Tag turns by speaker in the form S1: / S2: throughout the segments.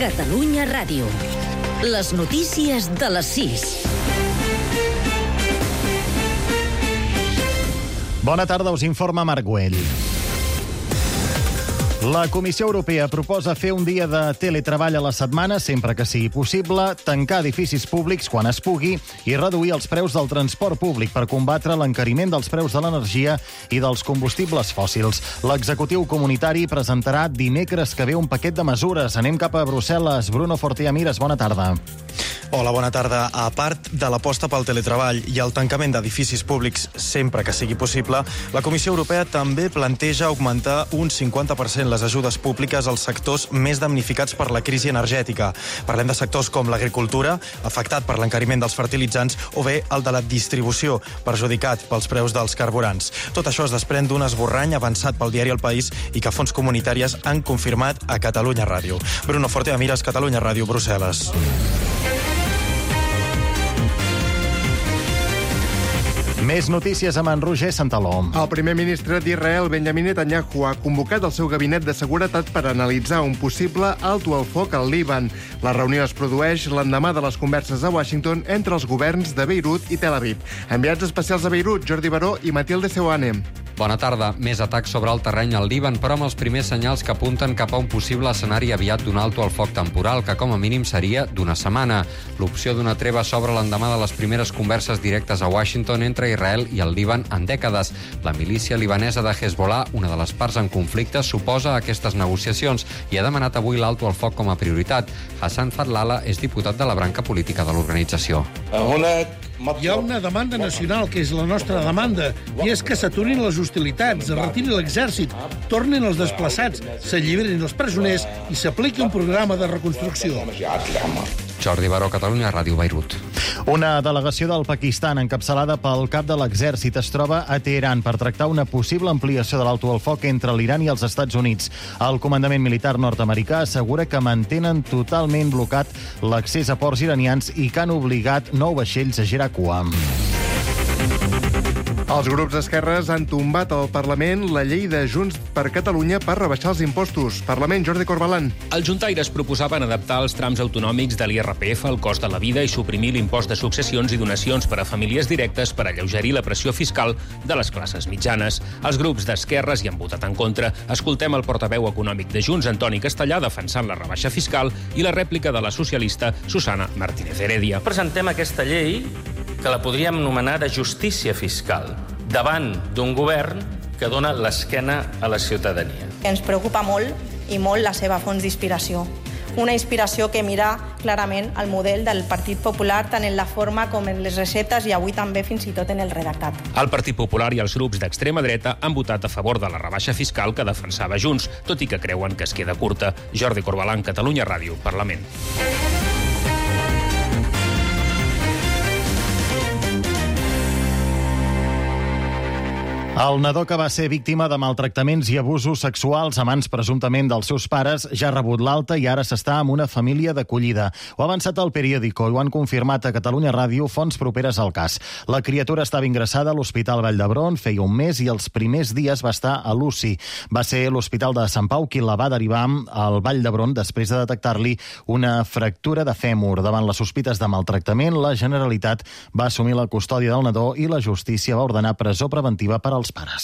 S1: Catalunya Ràdio. Les notícies de les 6.
S2: Bona tarda, us informa Marc Güell. La Comissió Europea proposa fer un dia de teletreball a la setmana, sempre que sigui possible, tancar edificis públics quan es pugui i reduir els preus del transport públic per combatre l'encariment dels preus de l'energia i dels combustibles fòssils. L'executiu comunitari presentarà dimecres que ve un paquet de mesures. Anem cap a Brussel·les. Bruno Fortea Mires, bona tarda.
S3: Hola, bona tarda. A part de l'aposta pel teletreball i el tancament d'edificis públics sempre que sigui possible, la Comissió Europea també planteja augmentar un 50% les ajudes públiques als sectors més damnificats per la crisi energètica. Parlem de sectors com l'agricultura, afectat per l'encariment dels fertilitzants, o bé el de la distribució, perjudicat pels preus dels carburants. Tot això es desprèn d'un esborrany avançat pel diari El País i que fonts comunitàries han confirmat a Catalunya Ràdio. Bruno Fortea Mires, Catalunya Ràdio, Brussel·les.
S2: Més notícies amb en Roger Santaló.
S4: El primer ministre d'Israel, Benjamin Netanyahu, ha convocat el seu gabinet de seguretat per analitzar un possible alto al foc al Líban. La reunió es produeix l'endemà de les converses a Washington entre els governs de Beirut i Tel Aviv. Enviats especials a Beirut, Jordi Baró i Matilde Seuane.
S5: Bona tarda. Més atacs sobre el terreny al Líban, però amb els primers senyals que apunten cap a un possible escenari aviat d'un alto al foc temporal, que com a mínim seria d'una setmana. L'opció d'una treva s'obre l'endemà de les primeres converses directes a Washington entre Israel i el Líban en dècades. La milícia libanesa de Hezbollah, una de les parts en conflicte, s'oposa a aquestes negociacions i ha demanat avui l'alto al foc com a prioritat. Hassan Fatlala és diputat de la branca política de l'organització.
S6: Hi ha una demanda nacional, que és la nostra demanda, i és que s'aturin les hostilitats, es retiri l'exèrcit, tornin els desplaçats, s'alliberin els presoners i s'apliqui un programa de reconstrucció.
S5: Jordi Baró, Catalunya Ràdio, Beirut.
S2: Una delegació del Pakistan encapçalada pel cap de l'exèrcit es troba a Teheran per tractar una possible ampliació de l'alto al foc entre l'Iran i els Estats Units. El comandament militar nord-americà assegura que mantenen totalment blocat l'accés a ports iranians i que han obligat 9 vaixells a girar cua.
S4: Els grups d'esquerres han tombat al Parlament la llei de Junts per Catalunya per rebaixar els impostos. Parlament, Jordi Corbalan.
S7: Els juntaires proposaven adaptar els trams autonòmics de l'IRPF al cost de la vida i suprimir l'impost de successions i donacions per a famílies directes per alleugerir la pressió fiscal de les classes mitjanes. Els grups d'esquerres hi han votat en contra. Escoltem el portaveu econòmic de Junts, Antoni Castellà, defensant la rebaixa fiscal, i la rèplica de la socialista Susana Martínez Heredia.
S8: Presentem aquesta llei que la podríem anomenar de justícia fiscal, davant d'un govern que dona l'esquena a la ciutadania.
S9: Ens preocupa molt i molt la seva font d'inspiració. Una inspiració que mira clarament el model del Partit Popular tant en la forma com en les receptes i avui també fins i tot en el redactat.
S7: El Partit Popular i els grups d'extrema dreta han votat a favor de la rebaixa fiscal que defensava Junts, tot i que creuen que es queda curta. Jordi Corbalan, Catalunya Ràdio, Parlament.
S2: El nadó que va ser víctima de maltractaments i abusos sexuals a mans presumptament dels seus pares ja ha rebut l'alta i ara s'està amb una família d'acollida. Ho ha avançat el Periódico i ho han confirmat a Catalunya Ràdio fonts properes al cas. La criatura estava ingressada a l'Hospital Vall d'Hebron feia un mes i els primers dies va estar a l'UCI. Va ser l'Hospital de Sant Pau qui la va derivar al Vall d'Hebron després de detectar-li una fractura de fèmur. Davant les sospites de maltractament, la Generalitat va assumir la custòdia del nadó i la justícia va ordenar presó preventiva per als pares.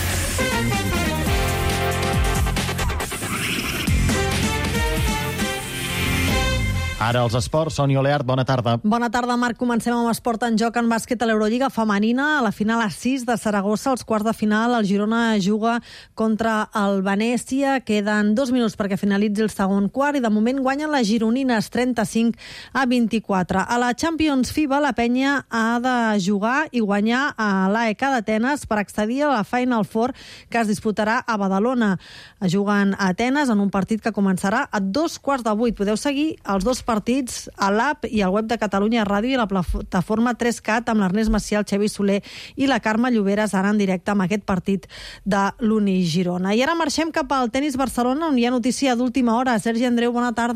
S2: Ara els esports, Sònia Oleart, bona tarda.
S10: Bona tarda, Marc. Comencem amb esport en joc en bàsquet a l'Eurolliga femenina. A la final a 6 de Saragossa, als quarts de final, el Girona juga contra el Venècia. Queden 2 minuts perquè finalitzi el segon quart i de moment guanyen les gironines 35-24. A la Champions FIBA, la penya ha de jugar i guanyar a l'AEK d'Atenes per accedir a la Final Four que es disputarà a Badalona. Juguen a Atenes en un partit que començarà a 7:15. Podeu seguir els dos partits a l'app i al web de Catalunya Ràdio i la plataforma 3CAT amb l'Ernest Macià, el Xavi Soler i la Carme Lloberes ara en directe amb aquest partit de l'Uni Girona. I ara marxem cap al tenis Barcelona on hi ha notícia d'última hora. Sergi Andreu, bona tarda.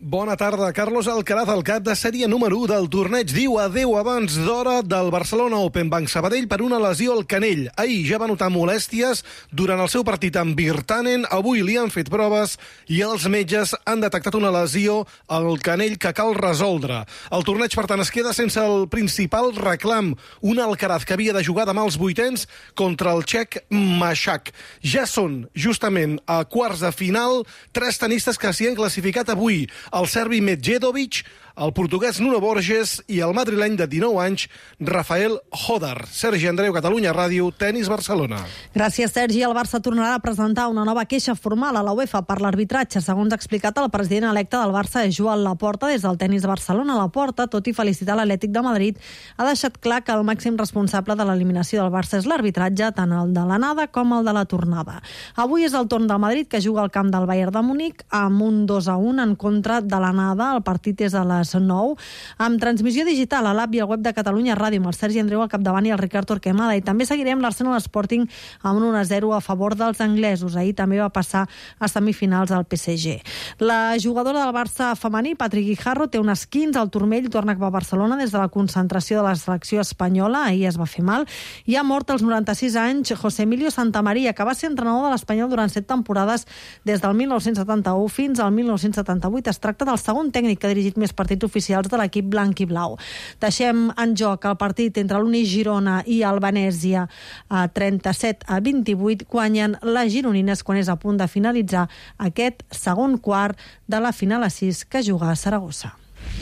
S11: Bona tarda. Carlos Alcaraz, el cap de sèrie número 1 del torneig, diu adeu abans d'hora del Barcelona Open Banc Sabadell per una lesió al canell. Ahir ja va notar molèsties durant el seu partit amb Virtanen. Avui li han fet proves i els metges han detectat una lesió al canell que cal resoldre. El torneig, per tant, es queda sense el principal reclam. Un Alcaraz que havia de jugar demà als vuitens contra el txec Mašak. Ja són, justament, a quarts de final, 3 tenistes que s'hi han classificat avui. El serbi Medjedovic, el portuguès Nuno Borges i el madrileny de 19 anys, Rafael Hodar. Sergi Andreu, Catalunya Ràdio, Tenis Barcelona.
S10: Gràcies, Sergi. El Barça tornarà a presentar una nova queixa formal a la UEFA per l'arbitratge. Segons ha explicat el president electe del Barça, Joan Laporta, des del Tenis Barcelona. Laporta, tot i felicitar l'Atlètic de Madrid, ha deixat clar que el màxim responsable de l'eliminació del Barça és l'arbitratge, tant el de l'anada com el de la tornada. Avui és el torn del Madrid, que juga al camp del Bayern de Múnich amb un 2-1 en contra de l'anada. El partit és a les 9, amb transmissió digital a l'app i al web de Catalunya Ràdio, amb el Sergi Andreu al capdavant i el Ricard Torquemada, i també seguirem l'Arsenal Sporting amb un 1-0 a favor dels anglesos. Ahir també va passar a semifinals al PSG. La jugadora del Barça femení, Patrick Guijarro, té un esquinç al turmell i torna cap a Barcelona des de la concentració de la selecció espanyola. Ahir es va fer mal i ha mort als 96 anys José Emilio Santamaría, que va ser entrenador de l'Espanyol durant 7 temporades des del 1971 fins al 1978. Es tracta del segon tècnic que ha dirigit més partits oficials de l'equip blanc i blau. Deixem en joc el partit entre l'Uni Girona i el Venèsia a 37-28. Guanyen les gironines quan és a punt de finalitzar aquest segon quart de la final a 6 que juga a Saragossa.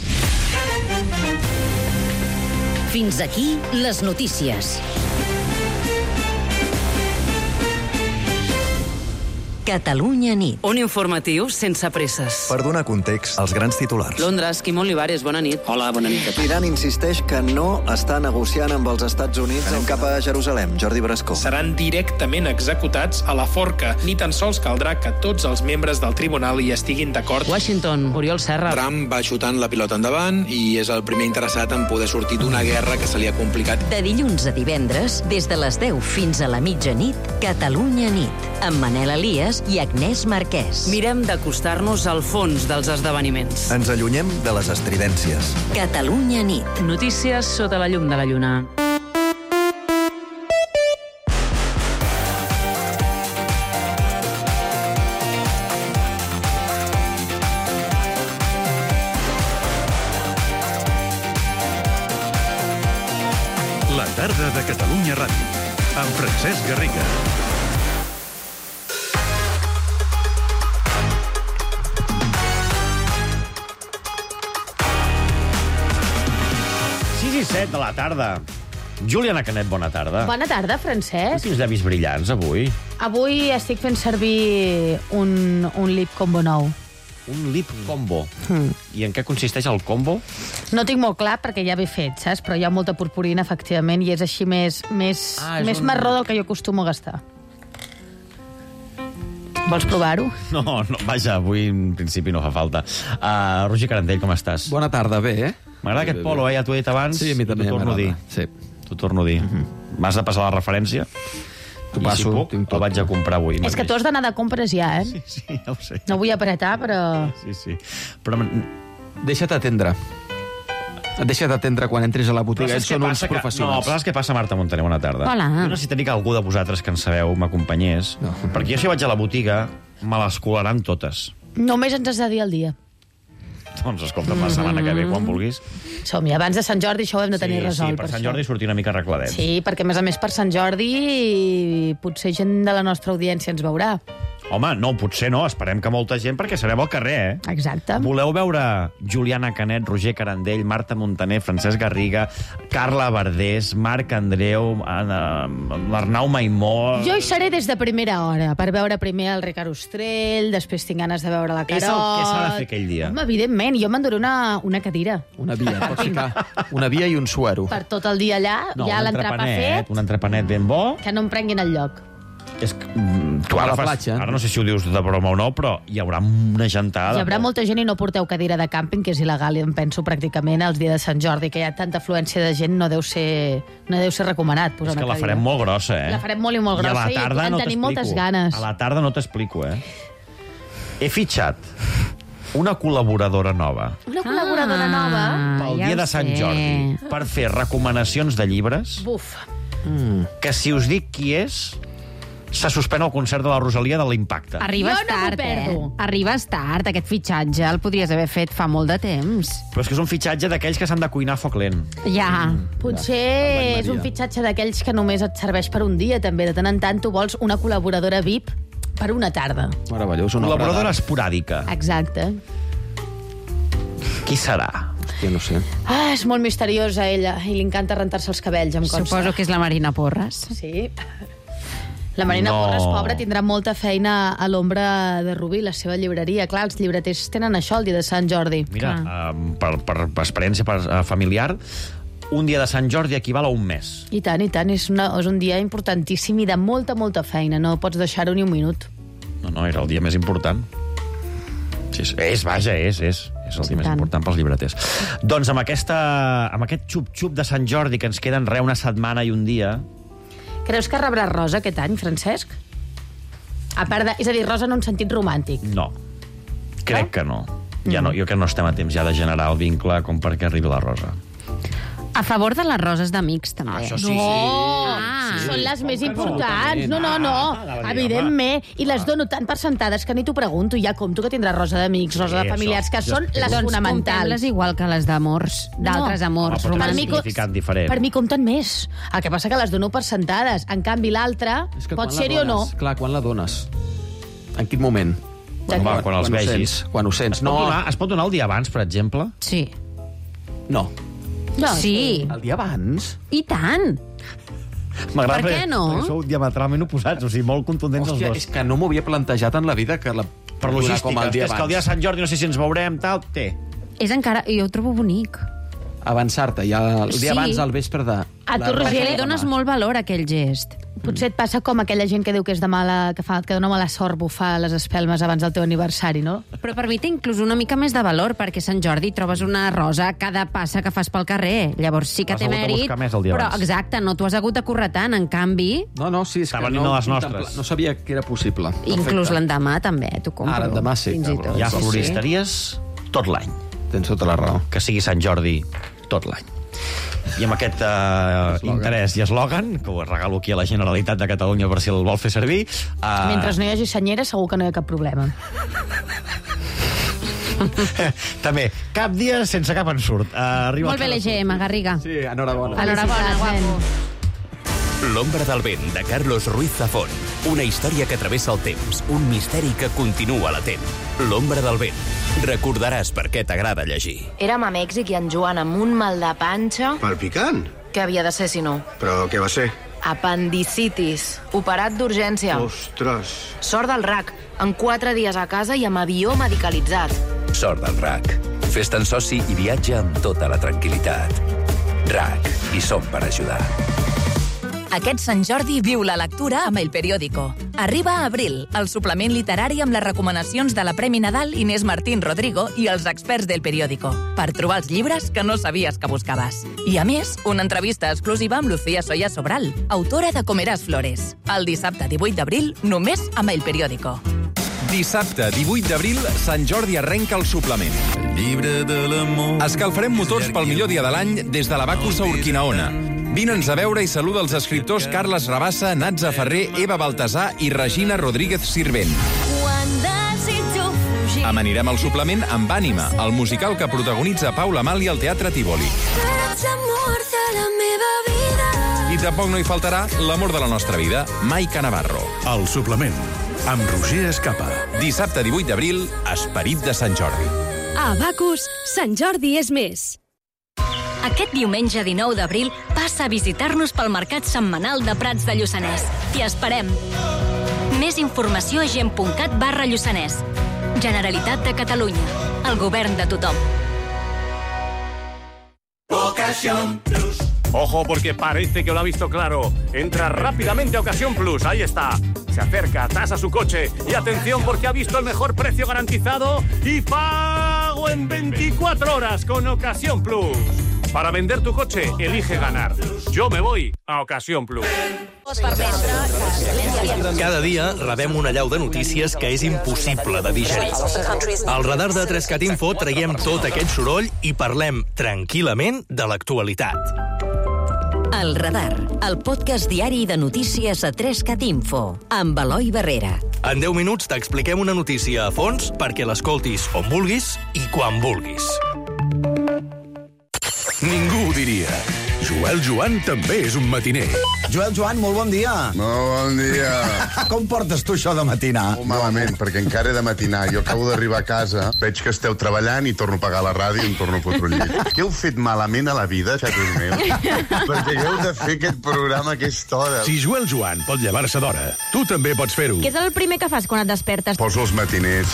S1: Fins aquí les notícies. Catalunya nit.
S12: Un informatiu sense presses.
S13: Per donar context als grans titulars.
S12: Londres, Quim Olivares, bona nit.
S14: Hola, bona nit.
S13: L'Iran insisteix que no està negociant amb els Estats Units. Anem cap a Jerusalem. Jordi Brascó.
S15: Seran directament executats a la forca. Ni tan sols caldrà que tots els membres del tribunal hi estiguin d'acord.
S12: Washington, Oriol Serra.
S16: Trump va xutant la pilota endavant i és el primer interessat en poder sortir d'una guerra que se li ha complicat.
S1: De dilluns a divendres, des de les 10 fins a la mitjanit, Catalunya nit, amb Manel Elias i Agnès Marquès.
S12: Mirem d'acostar-nos al fons dels esdeveniments.
S13: Ens allunyem de les estridències.
S1: Catalunya nit.
S12: Notícies sota la llum de la lluna.
S17: La tarda de Catalunya Ràdio, amb Francesc Garriga.
S18: I 7 de la tarda. Juliana Canet, bona tarda.
S19: Bona tarda, Francesc.
S18: Tens llavis brillants, avui?
S19: Avui estic fent servir un lip combo nou.
S18: Un lip combo? I en què consisteix el combo?
S19: No tinc molt clar perquè ja ve fet, saps? Però hi ha molta purpurina, efectivament, i és així més marró del que jo acostumo a gastar. Vols provar-ho?
S18: No, vaja, avui en principi no fa falta. Roger Carandell, com estàs?
S20: Bona tarda, bé, eh?
S18: M'agrada aquest polo, ja t'ho he dit abans.
S20: Sí, a mi també m'agrada. Sí.
S18: T'ho torno a dir. M'has de passar la referència?
S20: T'ho passo.
S18: I si puc, el vaig a comprar avui.
S19: És que tu has d'anar de compres ja, eh?
S18: Sí, ja ho sé.
S19: No vull apretar, però...
S18: Sí. Però...
S20: Deixa't atendre. Deixa't atendre quan entris a la botiga. Ells són uns professionals.
S18: No, però saps què passa, Marta Montaner? Bona tarda.
S19: Hola.
S18: Jo necessitaria que algú de vosaltres que en sabeu m'acompanyés, perquè jo si vaig a la botiga me les colaran totes.
S19: Només ens has de dir el dia.
S18: Doncs escolta'm, la setmana que ve, quan vulguis.
S19: Som-hi, abans de Sant Jordi això ho hem de tenir resolt.
S18: Sí, per Sant Jordi sortir una mica arregladets.
S19: Sí, perquè a més per Sant Jordi potser gent de la nostra audiència ens veurà.
S18: Home, no, potser no, esperem que molta gent, perquè serem al carrer, eh?
S19: Exacte.
S18: Voleu veure Juliana Canet, Roger Carandell, Marta Montaner, Francesc Garriga, Carla Verdés, Marc Andreu, l'Arnau Maimó...
S19: Jo hi seré des de primera hora, per veure primer el Ricard Ostrell, després tinc ganes de veure la Carot...
S18: És el que s'ha de fer aquell dia.
S19: Home, evidentment, jo m'enduré una cadira.
S20: Una via, pots ficar una via i un suero.
S19: Per tot el dia allà, ja l'entrepà fet...
S18: Un entrepanet ben bo...
S19: Que no em prenguin el lloc.
S18: És que, tu ara no sé si ho dius de broma o no, però hi haurà una gentada.
S19: Hi haurà molta gent i no porteu cadira de càmping, que és il·legal, i em penso pràcticament els dies de Sant Jordi, que hi ha tanta afluència de gent, no deu ser recomanat posar una cadira.
S18: És que la farem molt grossa, eh?
S19: La farem molt i molt grossa i en tenim moltes ganes.
S18: A la tarda no t'explico, eh? He fitxat una col·laboradora nova.
S19: Una col·laboradora nova?
S18: Pel dia de Sant Jordi, per fer recomanacions de llibres.
S19: Buf.
S18: Que si us dic qui és, se suspèn el concert de la Rosalia de l'Impacte.
S14: Arribes tard, Arribes tard. Aquest fitxatge el podries haver fet fa molt de temps.
S18: Però és que és un fitxatge d'aquells que s'han de cuinar a foc lent.
S14: Ja.
S19: Potser és un fitxatge d'aquells que només et serveix per un dia, també. De tant en tant tu vols una col·laboradora VIP per una tarda.
S20: Meravellós.
S18: Una col·laboradora esporàdica.
S19: Exacte.
S18: Qui serà?
S20: Hòstia, no sé.
S19: És molt misteriosa, ella, i li encanta rentar-se els cabells, em consta.
S14: Suposo que és la Marina Porres.
S19: Sí. La Marina Porres, pobra, tindrà molta feina a l'ombra de Rubí, la seva llibreria. Clar, els llibreters tenen això el dia de Sant Jordi.
S18: Mira, per experiència familiar, un dia de Sant Jordi equival a un mes.
S19: I tant, és un dia importantíssim i de molta, molta feina. No pots deixar-ho ni un minut.
S18: No, era el dia més important. Sí, és el dia més important pels llibreters. Doncs amb aquest xup-xup de Sant Jordi, que ens queden una setmana i un dia...
S19: Creus que rebrà rosa aquest any, Francesc? A part de... És a dir, rosa en un sentit romàntic.
S18: No, crec que no. Jo crec que no estem a temps ja de generar el vincle com perquè arribi la rosa.
S14: A favor de les roses d'amics, també.
S18: Això sí,
S19: Són les més importants. No. Evidentment. I les dono tan per sentades que ni t'ho pregunto. Ja compto que tindrà rosa d'amics, rosa de familiars, que són les fonamentals.
S14: Doncs comptem-les igual que les d'amors, d'altres amors romàntics.
S19: Per mi compten més. El que passa que les dono per sentades. En canvi, l'altra pot ser-hi o no.
S20: Clar, quan la dones? En quin moment?
S18: Quan els vegis.
S20: Quan ho sents.
S18: Es pot donar el dia abans, per exemple?
S14: Sí.
S20: No.
S14: Sí.
S20: El dia abans?
S14: I tant.
S18: M'agrada
S14: per què no?
S18: Perquè sou diametralment oposats, o sigui, molt contundents els dos.
S20: És que no m'ho havia plantejat en la vida que la...
S18: Per logística, és que el dia de Sant Jordi no sé si ens veurem, tal, té.
S14: És encara... Jo ho trobo bonic.
S20: Avançar-te, ja el dia abans al vespre de...
S19: A tu, Roger,
S14: li dones molt valor a aquell gest.
S19: Potser et passa com aquella gent que diu que és de mala... que dona mala sort bufar les espelmes abans del teu aniversari, no?
S14: Però per mi té inclús una mica més de valor, perquè Sant Jordi trobes una rosa a cada passa que fas pel carrer. Llavors sí que té mèrit, però exacte, no t'ho has hagut de currar tant. En canvi...
S20: No, sí, és que no sabia que era possible.
S14: Inclús l'endemà també, t'ho compro.
S20: L'endemà sí.
S18: Hi ha floristeries tot l'any.
S20: Tens tota la raó.
S18: Que sigui Sant Jordi tot l'any. I amb aquest interès i eslògan, que ho regalo aquí a la Generalitat de Catalunya per si el vol fer servir...
S19: Mentre no hi hagi senyera, segur que no hi ha cap problema.
S18: També, cap dia sense cap ensurt.
S14: Molt bé, l'EGM, Garriga.
S20: Sí, enhorabona.
S14: Enhorabona, guapo.
S21: L'ombra del vent, de Carlos Ruiz Zafón. Una història que travessa el temps, un misteri que continua latent. L'ombra del vent. Recordaràs per què t'agrada llegir.
S22: Érem a Mèxic i en Joan amb un mal de panxa...
S23: Palpicant?
S22: Què havia de ser, si no?
S23: Però què va ser?
S22: Apendicitis. Operat d'urgència.
S23: Ostres.
S22: Sort del RAC. En 4 dies a casa i amb avió medicalitzat.
S21: Sort del RAC. Fes-te'n soci i viatja amb tota la tranquil·litat. RAC. Hi som per ajudar.
S24: Aquest Sant Jordi viu la lectura amb El Periódico. Arriba a Abril, el suplement literari amb les recomanacions de la Premi Nadal Inés Martín Rodrigo i els experts del Periódico, per trobar els llibres que no sabies que buscaves. I a més, una entrevista exclusiva amb Lucía Soya Sobral, autora de Comeràs Flores. El dissabte 18 d'abril, només amb El Periódico.
S25: Dissabte, 18 d'abril, Sant Jordi arrenca el suplement. Escalfarem motors pel millor dia de l'any des de l'Abacus a Urquinaona. Vine'ns a veure i saluda els escriptors Carles Rabassa, Natza Ferrer, Eva Baltasar i Regina Rodríguez Sirvent. Amanirem el suplement amb Ànima, el musical que protagonitza Paula Mali al Teatre Tívoli. I tampoc no hi faltarà l'amor de la nostra vida, Maica Navarro.
S17: El suplement, amb Roger Escapa.
S25: Dissabte 18 d'abril, Esperit de Sant Jordi.
S26: A Abacus, Sant Jordi és més.
S27: Aquest diumenge 19 d'abril passa a visitar-nos pel mercat setmanal de Prats de Lluçanès. T'hi esperem. Més informació a gent.cat/Lluçanès. Generalitat de Catalunya. El govern de tothom.
S28: Ocasión Plus. Ojo, porque parece que lo ha visto claro. Entra rápidamente a Ocasión Plus. Ahí está. Se acerca, tasa su coche. Y atención, porque ha visto el mejor precio garantizado y pago en 24 horas con Ocasión Plus. Para vender tu coche, elige ganar. Yo me voy a Ocasión Plus.
S3: Cada dia rebem una llau de notícies que és impossible de digerir. Al radar de 3CAT Info traiem tot aquest soroll i parlem tranquil·lament de l'actualitat.
S1: El Radar, el podcast diari de notícies a 3CAT Info, amb Eloi Barrera.
S3: En 10 minuts t'expliquem una notícia a fons perquè l'escoltis on vulguis i quan vulguis.
S17: Ningú ho diria. Joel Joan també és un matiner.
S4: Joel Joan, molt bon dia.
S5: Molt bon dia.
S4: Com portes tu això de matinar?
S5: Molt malament, perquè encara he de matinar. Jo acabo d'arribar a casa, veig que esteu treballant i torno a pagar la ràdio i em torno a fotre el llit. Què heu fet malament a la vida, xatos meus? Perquè heu de fer aquest programa a aquesta hora.
S17: Si Joel Joan pot llevar-se d'hora, tu també pots fer-ho.
S14: Què és el primer que fas quan et despertes?
S5: Poso els matiners.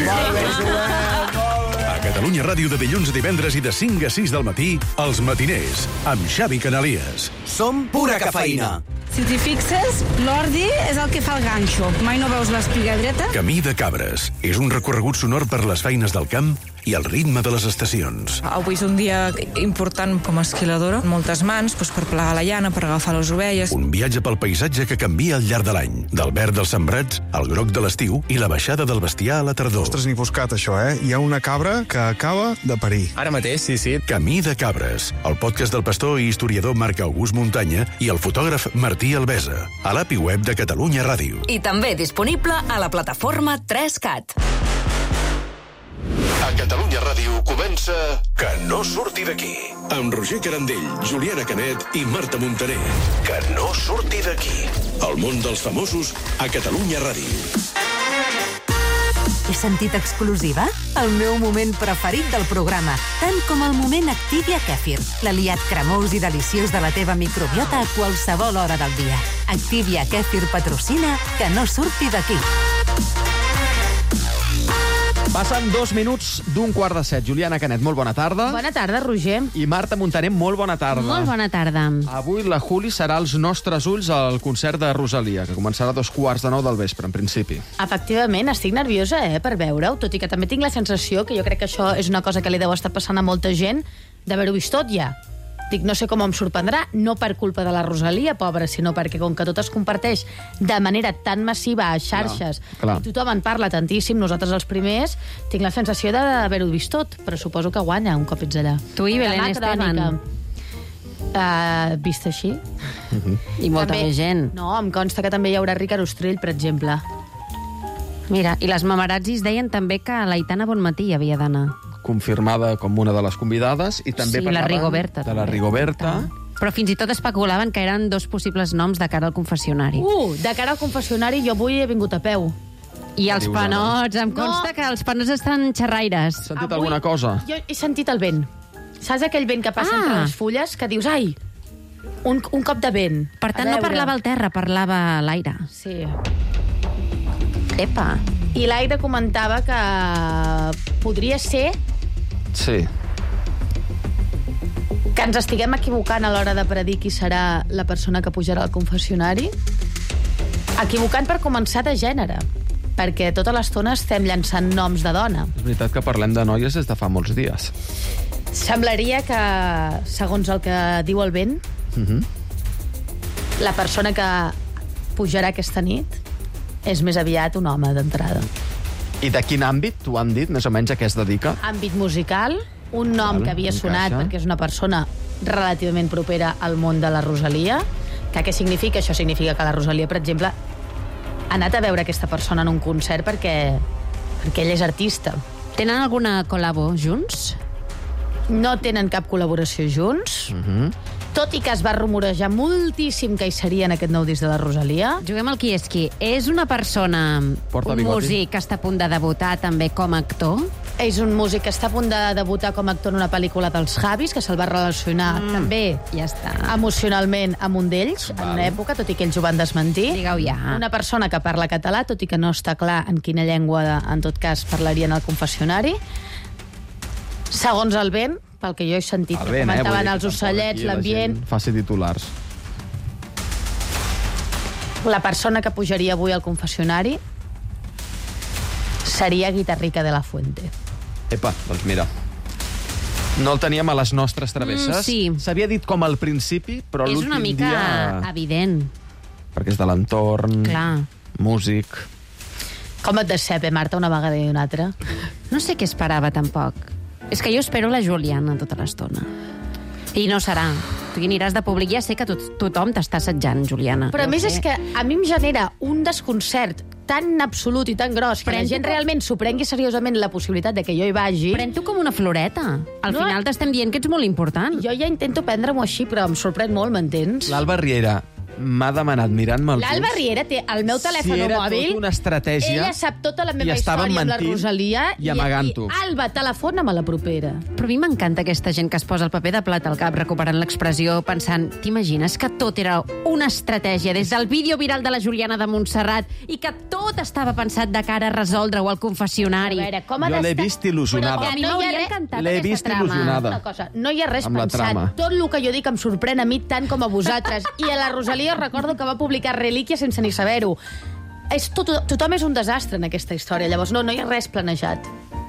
S17: A Catalunya Ràdio de dilluns a divendres i de 5 a 6 del matí, Els Matiners, amb Xavi Canalies.
S4: Som pura cafeïna.
S6: Si t'hi fixes, l'ordi és el que fa el ganxo. Mai no veus l'espiga dreta?
S17: Camí de Cabres. És un recorregut sonor per les feines del camp i el ritme de les estacions.
S6: Avui és un dia important com a esquiladora. Moltes mans per plegar la llana, per agafar les ovelles.
S17: Un viatge pel paisatge que canvia al llarg de l'any. Del verd dels sembrats al groc de l'estiu i la baixada del bestiar a la tardor.
S7: Ostres, ni foscat, això, Hi ha una cabra que acaba de parir.
S3: Ara mateix, sí.
S17: Camí de Cabres, el podcast del pastor i historiador Marc August Muntanya i el fotògraf Martí Albesa, a l'API web de Catalunya Ràdio.
S24: I també disponible a la plataforma 3CAT.
S17: A Catalunya Ràdio comença Que no surti d'aquí. Amb Roger Carandell, Juliana Canet i Marta Montaner. Que no surti d'aquí. El món dels famosos a Catalunya Ràdio.
S8: He sentit exclusiva? El meu moment preferit del programa, tant com el moment Activia Kèfir, l'aliat cremós i deliciós de la teva microbiota a qualsevol hora del dia. Activia Kèfir patrocina Que no surti d'aquí.
S20: Passen 2 minuts d'un 6:15. Juliana Canet, molt bona tarda.
S19: Bona tarda, Roger.
S20: I Marta Montaner, molt bona tarda.
S14: Molt bona tarda.
S20: Avui la Juli serà als nostres ulls al concert de Rosalia, que començarà a 8:45 del vespre, en principi.
S19: Efectivament, estic nerviosa, per veure-ho, tot i que també tinc la sensació que jo crec que això és una cosa que li deu estar passant a molta gent, d'haver-ho vist tot ja. Dic, no sé com em sorprendrà, no per culpa de la Rosalia, pobra, sinó perquè com que tot es comparteix de manera tan massiva a xarxes,
S20: clar.
S19: I tothom en parla tantíssim, nosaltres els primers, tinc la sensació d'haver-ho vist tot, però suposo que guanya un cop ets allà.
S14: Tu i Belén Esteban.
S19: Vist així?
S14: I molta més gent.
S19: No, em consta que també hi haurà Ricard Ostrell, per exemple.
S14: Mira, i les mamarazzis deien també que l'Aitana Bonmatí hi havia d'anar.
S20: Confirmada com una de les convidades i també
S14: sí, la Rigoberta.
S20: De la Rigoberta.
S14: Però fins i tot especulaven que eren 2 possibles noms de cara al confessionari.
S19: De cara al confessionari jo avui he vingut a peu.
S14: I els panots, em consta que els panots estan xerraires.
S20: Has sentit alguna cosa?
S19: Jo he sentit el vent. Saps aquell vent que passa entre les fulles que dius, ai, un cop de vent.
S14: Per tant, no parlava al terra, parlava a l'aire.
S19: Sí.
S14: Epa.
S19: I l'aire comentava que podria ser
S20: sí.
S19: que ens estiguem equivocant a l'hora de predir qui serà la persona que pujarà al confessionari. Equivocant per començar de gènere, perquè tota l'estona estem llançant noms de dona.
S20: És veritat que parlem de noies des de fa molts dies.
S19: Semblaria que, segons el que diu el vent, la persona que pujarà aquesta nit és més aviat un home d'entrada.
S20: I de quin àmbit, t'ho han dit, més o menys a què es dedica?
S19: Àmbit musical, un nom que havia sonat perquè és una persona relativament propera al món de la Rosalia. Que què significa? Això significa que la Rosalia, per exemple, ha anat a veure aquesta persona en un concert perquè ella és artista.
S14: Tenen alguna col·labo junts?
S19: No tenen cap col·laboració junts. Tot i que es va rumorejar moltíssim que hi seria en aquest nou disc de la Rosalia.
S14: Juguem al qui és qui. És una persona, un músic que està a punt de debutar també com a actor?
S19: És un músic que està a punt de debutar com a actor en una pel·lícula dels Javis, que se'l va relacionar també
S14: ja està
S19: emocionalment amb un d'ells, en una època, tot i que ells ho van desmentir.
S14: Digueu ja.
S19: Una persona que parla català, tot i que no està clar en quina llengua, en tot cas, parlarien al confessionari. Segons el vent, pel que jo he sentit, que comentaven els ocellets, l'ambient...
S20: Faci titulars.
S19: La persona que pujaria avui al confessionari seria Guitarrica de la Fuente.
S20: Epa, doncs mira. No el teníem a les nostres travesses.
S14: Sí.
S20: S'havia dit com al principi, però
S14: És
S20: l'últim
S14: una mica
S20: dia...
S14: evident.
S20: Perquè és de l'entorn,
S14: Clar.
S20: músic...
S19: Com et decep, Marta, una vegada i una altra?
S14: No sé què esperava, tampoc. És que jo espero la Juliana tota l'estona. I no serà. Tu hi aniràs de públic. Ja sé que tothom t'està assetjant, Juliana.
S19: Però a més és que a mi em genera un desconcert tan absolut i tan gros que la gent realment s'ho prengui seriosament la possibilitat de que jo hi vagi.
S14: Pren-t'ho com una floreta. Al final t'estem dient que ets molt important.
S19: Jo ja intento prendre-m'ho així, però em sorprèn molt, m'entens?
S20: L'Alba Riera m'ha demanat, mirant-me els ulls...
S19: L'Alba Riera té el meu telèfon mòbil...
S20: Si era tota una estratègia...
S19: Ella sap tota la meva
S20: i estava
S19: història amb la
S20: mentint
S19: Rosalia...
S20: i amagant-ho.
S19: I Alba, telefona'm a la propera.
S14: Però a mi m'encanta aquesta gent que es posa el paper de plat al cap, recuperant l'expressió, pensant, t'imagines que tot era una estratègia, des del vídeo viral de la Juliana de Montserrat, i que tot estava pensat de cara a resoldre-ho al confessionari?
S19: A veure, com ha
S20: jo l'he vist il·lusionada.
S14: Però a mi m'hauria encantat
S20: l'he
S14: aquesta
S20: vist
S14: trama.
S20: il·lusionada.
S19: Una cosa, no hi ha res
S20: Amb la
S19: pensat.
S20: trama.
S19: Tot el que jo dic em sorprèn a mi tant com a vosaltres. I a la Rosalia recordo que va publicar Relíquia sense ni saber-ho. Tothom és un desastre en aquesta història, llavors no hi ha res planejat.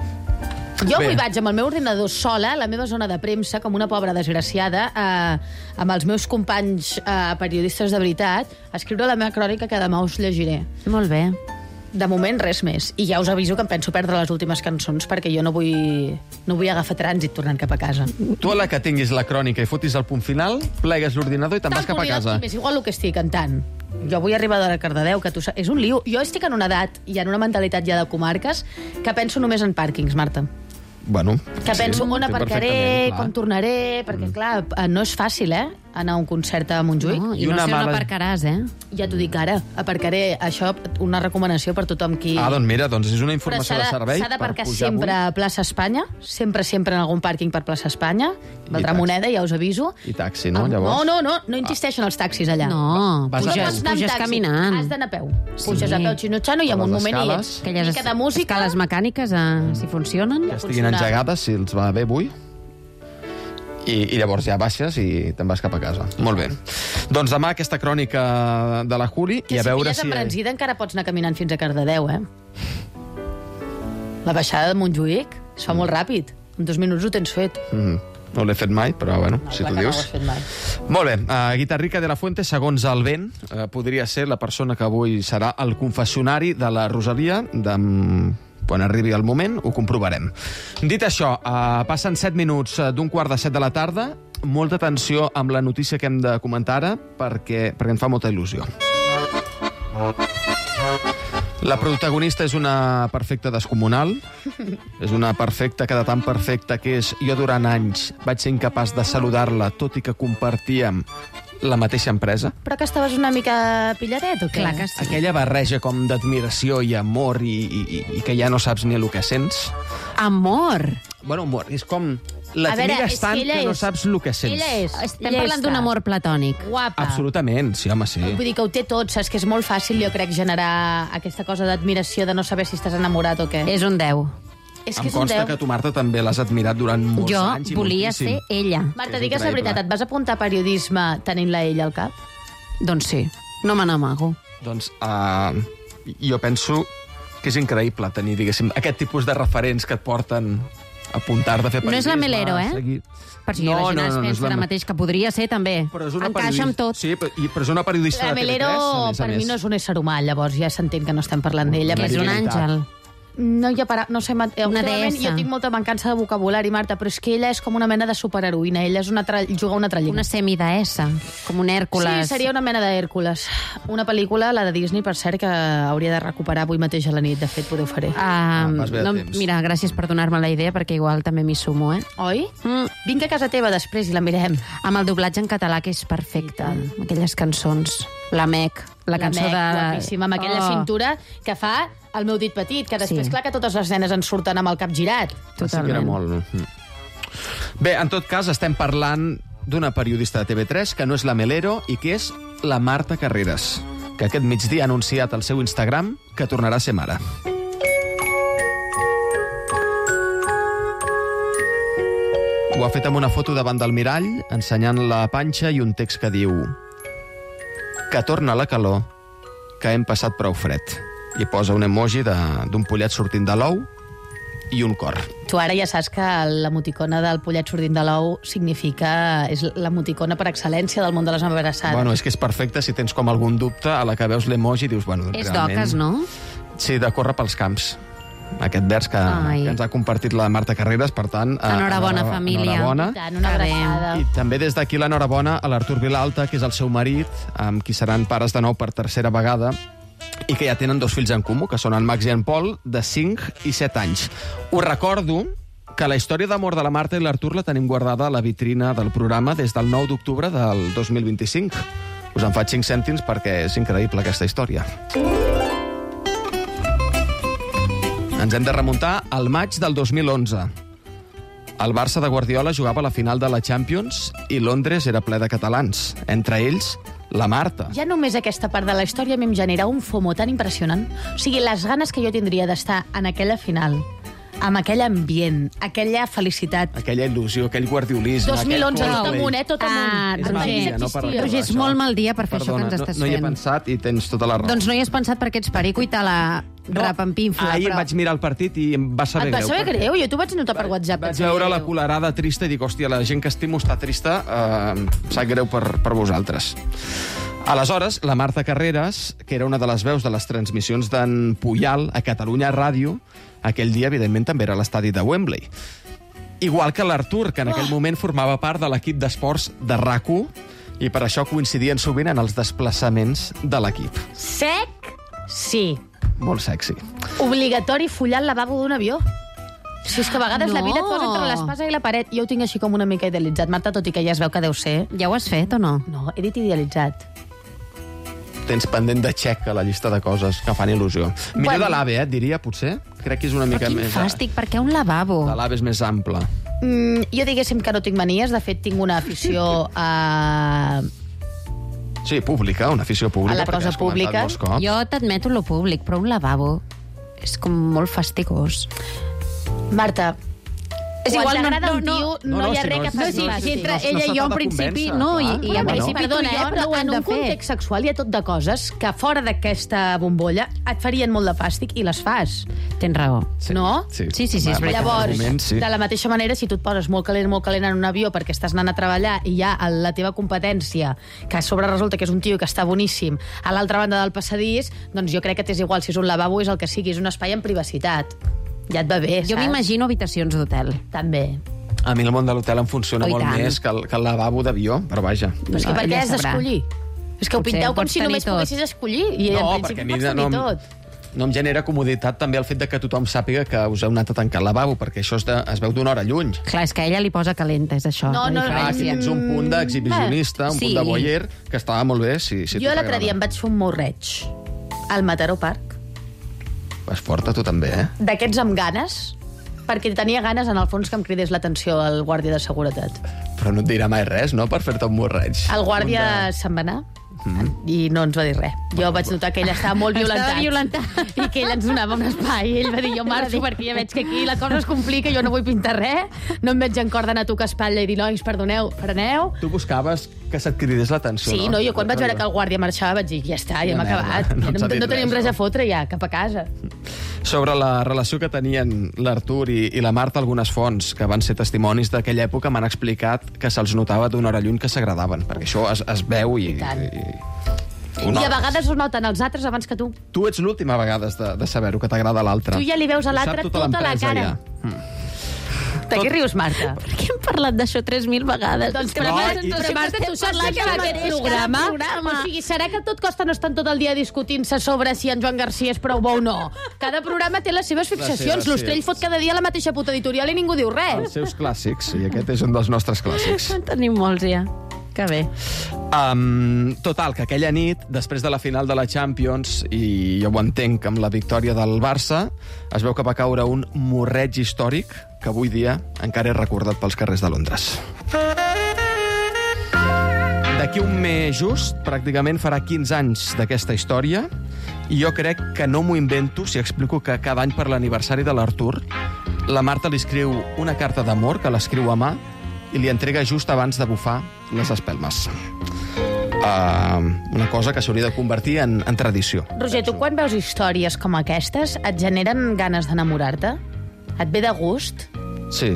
S19: Jo avui vaig amb el meu ordinador sola, a la meva zona de premsa, com una pobra desgraciada, amb els meus companys periodistes de veritat, a escriure la meva crònica que demà us llegiré.
S14: Molt bé.
S19: De moment, res més. I ja us aviso que em penso perdre les últimes cançons perquè jo no vull agafar trànsit tornant cap a casa.
S20: Tu a la que tinguis la crònica i fotis el punt final, plegues l'ordinador i te'n vas cap a casa.
S19: M'és igual el que estigui cantant. Jo vull arribar d'hora a Cardedeu, que tu saps... És un lío. Jo estic en una edat i en una mentalitat ja de comarques que penso només en pàrquings, Marta.
S20: Bueno,
S19: que penso on aparcaré,
S20: clar.
S19: com tornaré, perquè, clar, no és fàcil, anar a un concert a Montjuïc.
S14: No, i no sé on aparcaràs,
S19: Ja t'ho dic ara, aparcaré. Això, una recomanació per tothom qui...
S20: Ah, doncs mira, és una informació de servei.
S19: S'ha d'aparcar sempre a Plaça Espanya, sempre en algun pàrquing per Plaça Espanya, Valdrà moneda, ja us aviso.
S20: I taxi, no, llavors?
S19: No insisteixen els taxis allà.
S14: No,
S19: puges
S14: caminant.
S19: Has d'anar a peu. Puges a peu xinutxano i en un moment hi ets.
S14: Aquelles escales mecàniques, si funcionen.
S20: Que estiguin engegades, si els va bé avui. I llavors ja baixes i te'n vas cap a casa. Molt bé. Doncs demà aquesta crònica de la Juli i a veure si...
S19: Que si pilles embranzida encara pots anar caminant fins a Cardedeu, La baixada de Montjuïc es fa molt ràpid. En 2 minuts ho tens fet.
S20: No l'he fet mai, però bueno, si tu dius.
S19: No ho has fet mai.
S20: Molt bé. Guitarrica de la Fuente, segons el vent, podria ser la persona que avui serà el confessionari de la Rosalia quan arribi el moment, ho comprovarem. Dit això, passen 7 minuts d'un 6:15 de la tarda. Molta atenció amb la notícia que hem de comentar ara, perquè em fa molta il·lusió. La protagonista és una perfecta descomunal. És una perfecta que de tan perfecta que és. Jo durant anys vaig ser incapaç de saludar-la, tot i que compartíem la mateixa empresa.
S19: Però que estaves una mica pilladet, o què?
S14: Clar que sí.
S20: Aquella barreja com d'admiració i amor i que ja no saps ni el que sents.
S14: Amor?
S20: Bueno, amor, és com... L'admires tant que no saps el que sents.
S14: Estem parlant d'un amor platònic.
S19: Guapa.
S20: Absolutament, sí, home, sí.
S19: Vull dir que ho té tot, saps que és molt fàcil, jo crec, generar aquesta cosa d'admiració, de no saber si estàs enamorat o què.
S14: És un 10.
S19: És que
S20: em consta que tu, Marta, també l'has admirat durant molts anys.
S14: Jo volia ser ella.
S19: Marta, digues la veritat, et vas apuntar a periodisme tenint-la ella al cap?
S14: Doncs sí, no me n'amago.
S20: Doncs jo penso que és increïble tenir, diguéssim, aquest tipus de referents que et porten a apuntar-te a fer periodisme.
S14: No és la Melero, Per si la gent es pensa ara mateix, que podria ser també. Encaixa amb tot.
S20: Sí, però és una periodista de TV3,
S19: a més. La Melero, per mi, no és un ésser humà, llavors ja s'entén que no estem parlant d'ella.
S14: És un àngel.
S19: No hi ha no sé,
S14: una deessa.
S19: Jo tinc molta mancança de vocabulari, Marta, però és que ella és com una mena de superheroïna. Ella és juga una altra lliga.
S14: Una semideessa, com un Hèrcules.
S19: Sí, seria una mena d'Hèrcules. Una pel·lícula, la de Disney, per cert, que hauria de recuperar avui mateix a la nit. De fet, poder ho faré.
S14: Mira, gràcies per donar-me la idea, perquè igual també m'hi sumo,
S19: Oi? Vinc a casa teva després i la mirem.
S14: Amb el doblatge en català, que és perfecte. Aquelles cançons. La Mec, la cançó de...
S19: Guapíssima, amb aquella cintura que fa el meu dit petit, que després, clar que totes les nenes ens surten amb el cap girat.
S20: Totalment. Sí, era molt... Bé, en tot cas, estem parlant d'una periodista de TV3 que no és la Melero i que és la Marta Carreras, que aquest migdia ha anunciat al seu Instagram que tornarà a ser mare. Ho ha fet amb una foto davant del mirall, ensenyant la panxa i un text que diu: que torna la calor, que hem passat prou fred. I posa un emoji d'un pollet sortint de l'ou i un cor.
S19: Tu ara ja saps que l'emoticona del pollet sortint de l'ou és l'emoticona per excel·lència del món de les abraçades.
S20: Bueno, és que és perfecte si tens com algun dubte, a la que veus l'emoji dius, bueno,
S14: És
S20: realment...
S14: d'oques, no?
S20: Sí, de córrer pels camps. Aquest vers que ens ha compartit la Marta Carreras, per tant...
S14: Enhorabona, família.
S20: Enhorabona.
S19: I tant, una abraçada.
S20: I també des d'aquí l'enhorabona a l'Artur Vilalta, que és el seu marit, amb qui seran pares de nou per tercera vegada, i que ja tenen 2 fills en comú, que són en Max i en Pol, de 5 i 7 anys. Us recordo que la història d'amor de la Marta i l'Artur la tenim guardada a la vitrina del programa des del 9 d'octubre del 2025. Us en faig 5 cèntims perquè és increïble aquesta història. Ens hem de remuntar al maig del 2011. El Barça de Guardiola jugava a la final de la Champions i Londres era ple de catalans. Entre ells, la Marta.
S19: Ja només aquesta part de la història a mi em genera un FOMO tan impressionant. O sigui, les ganes que jo tindria d'estar en aquella final, amb aquell ambient, aquella felicitat.
S20: Aquella il·lusió, aquell guardiolisme.
S19: 2011, tot amunt, tot amunt.
S14: Roger, és molt mal dia per fer això que ens estàs fent.
S20: No hi he pensat i tens tota la raó.
S14: Doncs no hi has pensat perquè ets perico i te la repampinfla.
S20: Ahir vaig mirar el partit i em va saber greu.
S19: Et va saber greu? Jo t'ho vaig notar per WhatsApp.
S20: Vaig veure la colerada trista i dic, hòstia, la gent que estimo està trista, sap greu per vosaltres. Aleshores, la Marta Carreras, que era una de les veus de les transmissions d'en Puyal a Catalunya Ràdio, aquell dia, evidentment, també era a l'estadi de Wembley. Igual que l'Artur, que en aquell moment formava part de l'equip d'esports de RAC1, i per això coincidien sovint en els desplaçaments de l'equip.
S19: Sec? Sí.
S20: Molt sexy.
S19: Obligatori follar el lavabo d'un avió. Si és que a vegades la vida et posa entre l'espasa i la paret. Jo ho tinc així com una mica idealitzat, Marta, tot i que ja es veu que deu ser.
S14: Ja ho has fet o no?
S19: No, he dit idealitzat.
S20: Tens pendent de xec a la llista de coses que fan il·lusió. Millor de l'AVE, et diria, potser? Crec que és una mica més...
S14: Quin fàstic, per què un lavabo?
S20: De l'AVE és més ample.
S19: Jo diguéssim que no tinc manies, de fet tinc una afició a...
S20: Sí, pública, una afició pública.
S19: A la cosa pública.
S14: Jo t'admeto lo públic, però un lavabo és com molt fastigós.
S19: Marta,
S14: és igual,
S19: t'agrada un tio, no hi ha res que faci.
S14: Si entre ella i jo, en principi, no, i en principi
S19: perdona, però en un context sexual hi ha tot de coses que fora d'aquesta bombolla et farien molt de fàstic i les fas.
S14: Tens raó.
S19: No?
S14: Sí, és veritat.
S19: Llavors, de la mateixa manera, si tu et poses molt calent en un avió perquè estàs anant a treballar i hi ha la teva competència, que a sobre resulta que és un tio que està boníssim, a l'altra banda del passadís, doncs jo crec que t'és igual si és un lavabo, és el que sigui, és un espai en privacitat. Ja et va bé, saps?
S14: Jo m'imagino habitacions d'hotel.
S19: També.
S20: A mi el món de l'hotel em funciona molt més que el lavabo d'avió, però vaja.
S19: Però és que per què has d'escollir? És que ho pinteu com si només poguessis escollir. I en principi pots tenir tot.
S20: No em genera comoditat també el fet de que tothom sàpiga que us heu anat a tancar el lavabo, perquè això es veu d'una hora lluny.
S14: Clar, és que a ella li posa calenta, és això.
S19: No,
S20: aquí tens un punt d'exhibicionista, un punt de voyeur, que estava molt bé.
S19: Jo l'altre dia em vaig fer un morreig al Mataró Park.
S20: Vas forta, tu també, eh?
S19: D'aquests amb ganes, perquè tenia ganes, en el fons, que em cridés l'atenció al guàrdia de seguretat.
S20: Però no et dirà mai res, no?, per fer-te un morreig.
S19: El guàrdia se'n va anar i no ens va dir res. Jo vaig notar que ell estava molt violentat. I que ell ens donava un espai. I ell va dir, jo marxo perquè ja veig que aquí la cosa es complica, jo no vull pintar res, no em veig en cor d'anar a tocar espatlla i dir, nois, perdoneu, freneu.
S20: Tu buscaves que se't cridés l'atenció,
S19: no? Sí, no, jo quan vaig veure que el guàrdia marxava vaig dir, ja està, ja hem acabat. No tenim res a fotre ja, cap a casa.
S20: Sobre la relació que tenien l'Artur i la Marta, algunes fonts que van ser testimonis d'aquella època m'han explicat que se'ls notava d'una hora lluny que s'agradaven, perquè això es veu i
S19: I a vegades ho noten els altres abans que tu.
S20: Tu ets l'última vegada de saber-ho, que t'agrada l'altre.
S19: Tu ja li veus a l'altre tota la cara. De què rius, Marta?
S14: Per què hem parlat d'això 3.000 vegades?
S19: Doncs però Marta, tu saps que aquest programa... O sigui, serà que tot costa no estan tot el dia discutint-se sobre si en Joan Garcia és prou bo o no? Cada programa té les seves fixacions. L'Ostrell fot cada dia la mateixa puta editorial i ningú diu res.
S20: Els seus clàssics, i aquest és un dels nostres clàssics.
S14: En tenim molts, ja. Que bé.
S20: Total, que aquella nit, després de la final de la Champions, i jo ho entenc amb la victòria del Barça, es veu que va caure un morreig històric que avui dia encara és recordat pels carrers de Londres. D'aquí un mes just, pràcticament farà 15 anys d'aquesta història, i jo crec que no m'ho invento si explico que cada any per l'aniversari de l'Artur, la Marta li escriu una carta d'amor, que l'escriu a mà, i li entrega just abans de bufar les espelmes. Una cosa que s'hauria de convertir en tradició.
S19: Roger, tu quan veus històries com aquestes et generen ganes d'enamorar-te? Et ve de gust?
S20: Sí.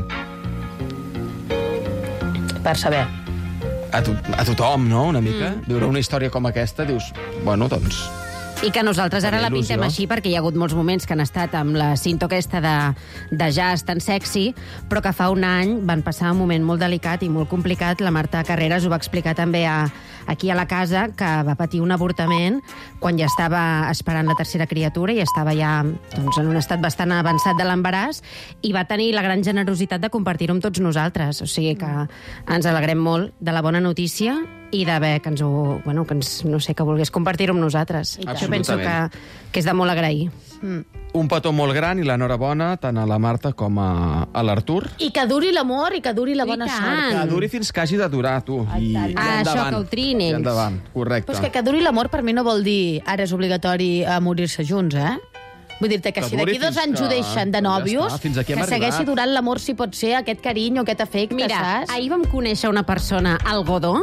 S19: Per saber.
S20: A tothom, no?, una mica. Viure una història com aquesta, dius, bueno, doncs...
S14: I que nosaltres ara la pintem
S20: il·lusió.
S14: així perquè hi ha hagut molts moments que han estat amb la cinta aquesta de jazz tan sexy, però que fa un any van passar un moment molt delicat i molt complicat. La Marta Carreras ho va explicar també aquí a la casa, que va patir un avortament quan ja estava esperant la tercera criatura i estava ja doncs, en un estat bastant avançat de l'embaràs, i va tenir la gran generositat de compartir-ho amb tots nosaltres. O sigui que ens alegrem molt de la bona notícia i d'haver que ens ho... Bueno, no sé, que volgués compartir-ho amb nosaltres. Jo penso que és de molt agrair.
S20: Un petó molt gran i l'enhorabona tant a la Marta com a l'Artur.
S19: I que duri l'amor i que duri la bona sort.
S20: Que duri fins que hagi de durar, tu. I
S14: això, que ho triïn ells.
S20: I endavant, correcte.
S19: Però és que duri l'amor per mi no vol dir ara és obligatori a morir-se junts, eh? Vull dir-te que si d'aquí 2 anys ho deixen de nòvios, que segueixi durant l'amor, si pot ser, aquest carinyo, aquest afecte, saps?
S14: Ahir vam conèixer una persona al Godó.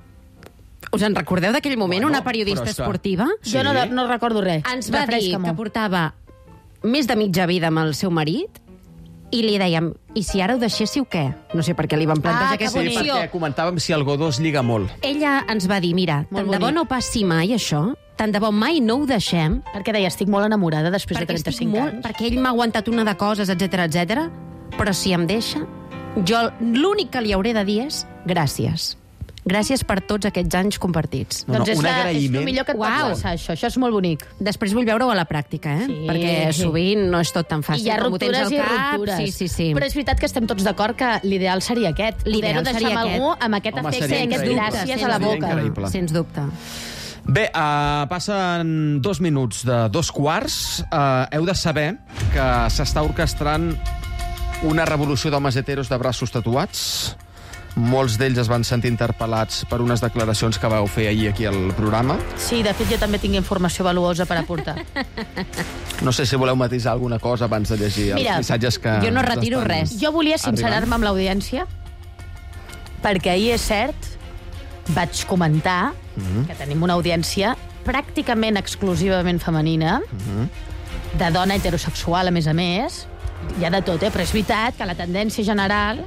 S14: Us en recordeu d'aquell moment, una periodista esportiva?
S19: Jo no recordo res.
S14: Ens va dir que portava més de mitja vida amb el seu marit i li dèiem, i si ara ho deixéssiu, què? No sé per què li van plantejar aquesta opció.
S20: Sí, perquè comentàvem si el Godó es lliga molt.
S14: Ella ens va dir, mira, tant de bo no passi mai això, tant de bo mai no ho deixem.
S19: Perquè deia, estic molt enamorada després de 35 anys.
S14: Perquè ell m'ha aguantat una de coses, etc, però si em deixa, jo l'únic que li hauré de dir és gràcies. Gràcies per tots aquests anys compartits.
S19: Doncs és el millor que et pot passar, això. Això és molt bonic.
S14: Després vull veure-ho a la pràctica, eh? Perquè sovint no és tot tan fàcil.
S19: I hi ha ruptures i ruptures.
S14: Sí.
S19: Però és veritat que estem tots d'acord que l'ideal seria aquest. Poder-ho deixar amb algú amb aquest efecte i aquest gràcies a la boca.
S14: Sens dubte.
S20: Bé, passen 2 minuts de 2:15. Heu de saber que s'està orquestrant una revolució d'homes heteros de braços tatuats. Molts d'ells es van sentir interpel·lats per unes declaracions que vau fer ahir aquí al programa.
S19: Sí, de fet, jo també tinc informació valuosa per aportar.
S20: No sé si voleu matisar alguna cosa abans de llegir els missatges que...
S14: Jo no retiro res.
S19: Jo volia sincerar-me amb l'audiència, perquè ahir, és cert, vaig comentar que tenim una audiència pràcticament exclusivament femenina, de dona heterosexual, a més. Hi ha de tot, però és veritat que la tendència general...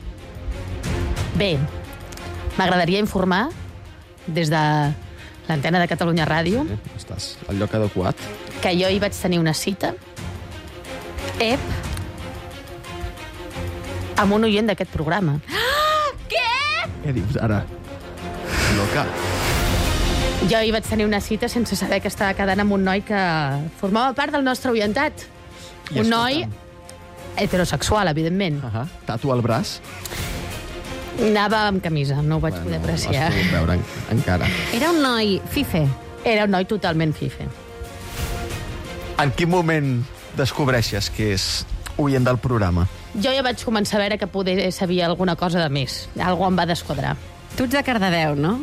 S19: Bé, m'agradaria informar des de l'antena de Catalunya Ràdio.
S20: Estàs al lloc adequat.
S19: Que jo hi vaig tenir una cita amb un oient d'aquest programa.
S14: Què?
S20: Què dius ara? Loca.
S19: Jo hi vaig tenir una cita sense saber que estava quedant amb un noi que formava part del nostre oientat. Un noi heterosexual, evidentment.
S20: Tatu al braç?
S19: Anava amb camisa, no ho vaig poder apreciar.
S20: No ho has pogut veure encara.
S14: Era un noi fife.
S19: Era un noi totalment fife.
S20: En quin moment descobreixes que és oient del programa?
S19: Jo ja vaig començar a veure que poder sabia alguna cosa de més. Algú em va desquadrar.
S14: Tu ets de Cardedeu, no?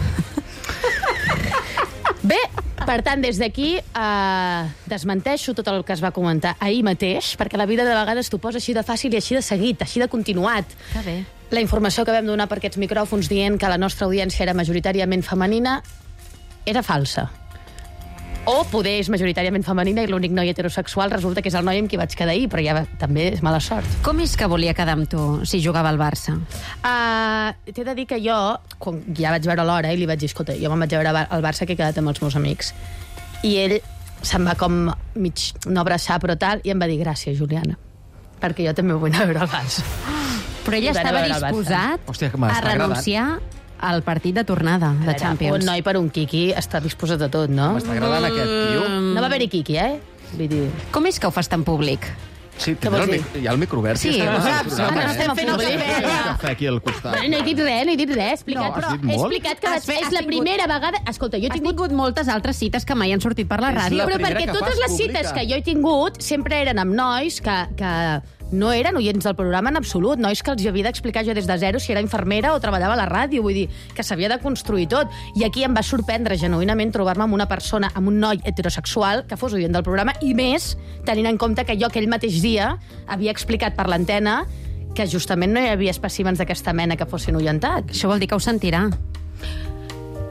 S19: Bé, per tant, des d'aquí desmenteixo tot el que es va comentar ahir mateix, perquè la vida de vegades t'ho posa així de fàcil i així de seguit, així de continuat.
S14: Està bé.
S19: La informació que vam donar per aquests micròfons dient que la nostra audiència era majoritàriament femenina era falsa. O poder és majoritàriament femenina i l'únic noi heterosexual resulta que és el noi amb qui vaig quedar ahir, però ja també és mala sort.
S14: Com és que volia quedar amb tu si jugava al Barça?
S19: T'he de dir que jo, quan ja vaig veure l'hora, i li vaig dir, escolta, jo me'n vaig veure al Barça que he quedat amb els meus amics. I ell se'n va com mig no abraçar, però tal, i em va dir, gràcies, Juliana, perquè jo també vull anar a veure el Barça.
S14: Però ell estava disposat a renunciar al partit de tornada de Champions.
S19: Un noi per un quiqui està disposat a tot, no?
S20: M'està agradant aquest tio.
S19: No va haver-hi quiqui, Vull dir...
S14: Com és que ho fas tan públic?
S20: Sí, hi ha el micro obert.
S14: Sí, ho saps.
S19: Estem fent el
S20: cafè aquí al costat.
S19: No he dit res, He explicat que és la primera vegada... Escolta, jo he
S14: tingut moltes altres cites que mai han sortit per la ràdio.
S19: Però perquè totes les cites que jo he tingut sempre eren amb nois que no eren oients del programa en absolut, nois que els havia d'explicar jo des de zero si era infermera o treballava a la ràdio, vull dir, que s'havia de construir tot. I aquí em va sorprendre genuïnament trobar-me amb una persona, amb un noi heterosexual que fos oient del programa, i més tenint en compte que jo aquell mateix dia havia explicat per l'antena que justament no hi havia espècimens d'aquesta mena que fossin oientats.
S14: Això vol dir que ho sentirà.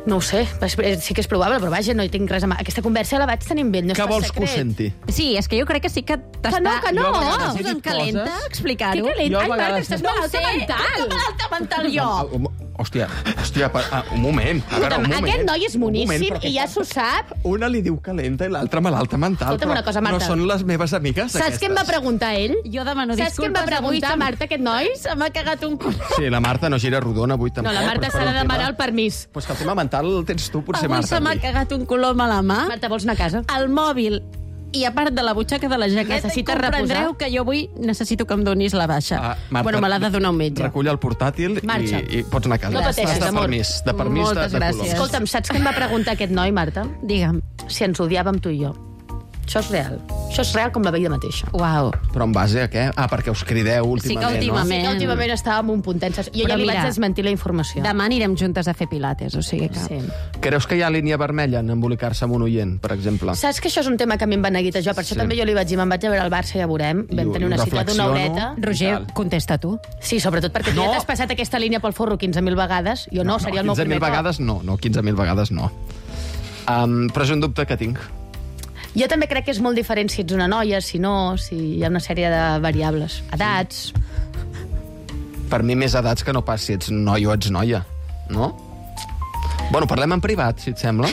S19: No ho sé, sí que és probable, però vaja, no hi tinc res a mà. Aquesta conversa la vaig tenir amb ell, no és
S20: Què
S19: pas
S20: vols que ho
S19: secret.
S20: senti?
S14: Sí, és que jo crec que sí que t'està...
S19: Que no!
S20: Jo a vegades he dit
S14: Posant calenta,
S20: coses-
S14: explicar-ho.
S19: Que calenta?
S20: Jo a
S19: Ai, Marta,
S20: vegades-
S19: estàs malalta mental!
S14: Com malalta mental jo?
S20: Hòstia, un moment. A veure, un moment.
S19: Aquest noi és
S20: Un moment,
S19: moníssim
S20: però
S19: i ja s'ho sap.
S20: Una li diu calenta i l'altra malalta mental.
S19: Escolta'm una cosa, Marta.
S20: No són les meves amigues,
S19: Saps què em va preguntar ell?
S14: Jo demano
S19: Saps què em va preguntar, Marta, aquest noi?
S14: Se m'ha cagat un cul.
S20: Sí, la Marta no gira rodona avui tampoc.
S19: No, la Marta s'ha de demanar el permís.
S20: Pues que el tema mental el tens tu, potser,
S14: Avui
S20: Marta.
S14: se m'ha cagat un colom a la mà.
S19: Marta, vols anar a casa?
S14: El mòbil i a part de la butxaca de la jaqueta,
S19: Necessites
S14: comprendreu
S19: reposar?
S14: que jo avui necessito que em donis la baixa.
S20: Marta,
S14: bueno, me l'ha de donar un metge.
S20: Recull el portàtil
S19: Marxa.
S20: i pots anar a casa.
S19: No pateixis,
S20: de
S19: amor.
S20: permís, de permís
S14: Moltes
S20: de
S14: gràcies.
S20: color.
S19: Escolta'm, saps què em va preguntar aquest noi, Marta?
S14: Digue'm.
S19: Si ens odiàvem tu i jo. Això és real. Això és real com la vida mateixa.
S14: Uau.
S20: Però en base a què? Ah, perquè us crideu últimament,
S19: Sí que últimament estàvem un puntet. Jo
S14: Però
S19: ja li
S14: mira,
S19: vaig desmentir la informació.
S14: Demà anirem juntes a fer pilates, o sigui que...
S19: Sí.
S20: Creus que hi ha línia vermella en embolicar-se amb un oient, per exemple?
S19: Saps que això és un tema que a mi em va neguita jo, per això
S20: Sí.
S19: també jo li vaig dir, me'n vaig a veure al Barça, ja veurem. Vam tenir una cita d'una horeta.
S14: Roger, contesta tu.
S19: Sí, sobretot perquè tu ja t'has passat aquesta línia pel forro 15.000 vegades. Jo no, seria el meu
S20: 15.000
S19: primer cop.
S20: vegades no, 15.000 vegades no. Però és un dubte que tinc.
S19: Jo també crec que és molt diferent si ets una noia, si no, si hi ha una sèrie de variables. Edats.
S20: Per mi més edats que no pas si ets noi o ets noia, no? Bueno, parlem en privat, si et sembla.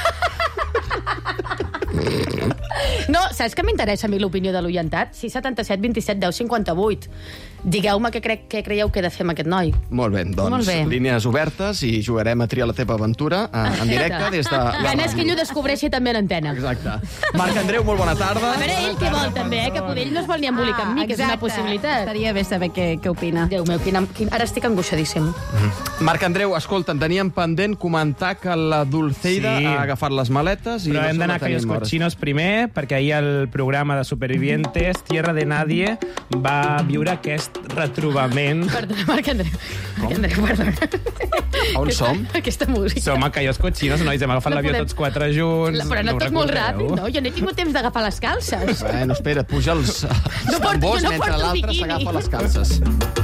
S19: No, saps que m'interessa a mi l'opinió de l'oientat? 677 27 10 58. Digueu-me què creieu que he de fer amb aquest noi.
S20: Molt bé, doncs
S19: Molt bé.
S20: línies obertes i jugarem a triar la teva aventura en directe des de la
S19: Ganes que ell ho descobreixi també a l'antena.
S20: Exacte. Marc Andreu, molt bona tarda.
S19: A veure, ell què vol també, que poder ell no es vol ni embolicar amb mi, que és una possibilitat.
S14: Estaria bé saber què opina.
S19: Déu meu, ara estic angoixadíssim.
S20: Marc Andreu, escolta, en teníem pendent comentar que la Dulceida
S2: Sí.
S20: ha agafat les maletes i
S2: Però
S20: no
S2: hem
S20: se
S2: d'anar
S20: la
S2: a Aquellos
S20: tenim hores.
S2: Cochinos primer, perquè ahir el programa de Supervivientes, Tierra de Nadie, va viure aquest retrobament.
S19: Perdona, Marc Andreu. Marc Andreu, perdona.
S20: On som?
S19: Aquesta música.
S2: Som a Aquellos Cochinos, nois, hem agafat
S19: No
S2: l'avió
S19: podem-
S2: tots quatre junts.
S19: Però no
S2: ho
S19: tot molt
S2: recordeu?
S19: ràpid, no? Jo no he tingut temps d'agafar les calces.
S20: Bueno, espera, puja els
S19: jo
S20: tambors
S19: no
S20: mentre
S19: porto
S20: l'altre
S19: biquini.
S20: s'agafa les calces.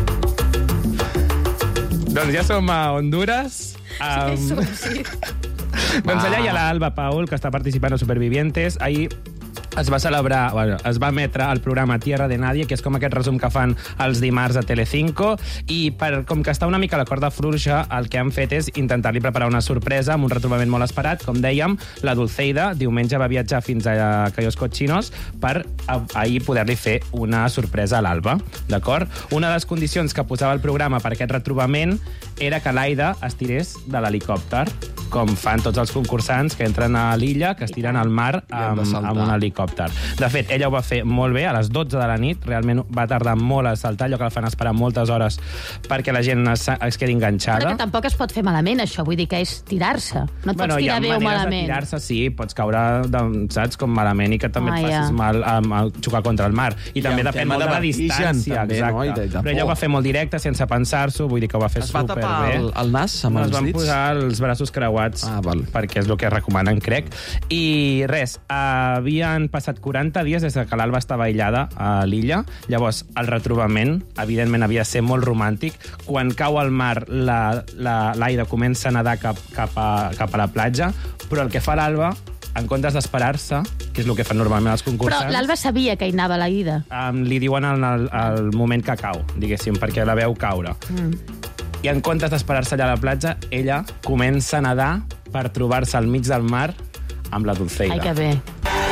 S2: Doncs ja som a Honduras.
S19: Sí.
S2: Doncs allà hi ha l'Alba Paul, que està participant a Supervivientes. Ahir es va celebrar, bueno, es va emetre el programa Tierra de Nadie, que és com aquest resum que fan els dimarts a Telecinco, i com que està una mica a la corda fluixa, el que han fet és intentar-li preparar una sorpresa amb un retrobament molt esperat. Com dèiem, la Dulceida diumenge va viatjar fins a Aquellos Cochinos per ahir poder-li fer una sorpresa a l'Alba, d'acord? Una de les condicions que posava el programa per aquest retrobament era que l'Aida es tirés de l'helicòpter, com fan tots els concursants que entren a l'illa, que es tiren al mar amb un helicòpter. De fet, ella ho va fer molt bé, a les 12 de la nit, realment va tardar molt a saltar, allò que la fan esperar moltes hores perquè la gent es quedi enganxada.
S19: Però que tampoc es pot fer malament, això. Vull dir que és tirar-se. No et pots
S2: hi ha
S19: tirar bé o
S2: maneres de
S19: malament.
S2: tirar-se, sí, pots caure, saps, com malament i que també et
S19: ja.
S2: facis mal a xocar contra el mar. I també
S20: un
S2: depèn
S20: tema
S2: molt de la
S20: de vertigen,
S2: distància,
S20: també,
S2: exacte.
S20: no? I de
S2: Però ella ho
S20: por.
S2: va fer molt directe, sense pensar-s'ho, vull dir que ho va fer
S20: Es va
S2: superbé.
S20: tapar el nas amb
S2: No,
S20: els
S2: es van
S20: dits?
S2: posar els braços creuats, perquè és el que recomanen, crec. I res, havien passat 40 dies des que l'Alba estava aïllada a l'illa. Llavors, el retrobament, evidentment, havia de ser molt romàntic. Quan cau al mar, l'Aida comença a nedar cap a la platja, però el que fa l'Alba, en comptes d'esperar-se, que és el que fan normalment els
S19: Però
S2: concursants,
S19: l'Alba sabia que hi anava la ida.
S2: li diuen al moment que cau, diguéssim, perquè la veu caure. I en comptes d'esperar-se allà a la platja, ella comença a nedar per trobar-se al mig del mar amb la Dulceida.
S19: Ai, que bé.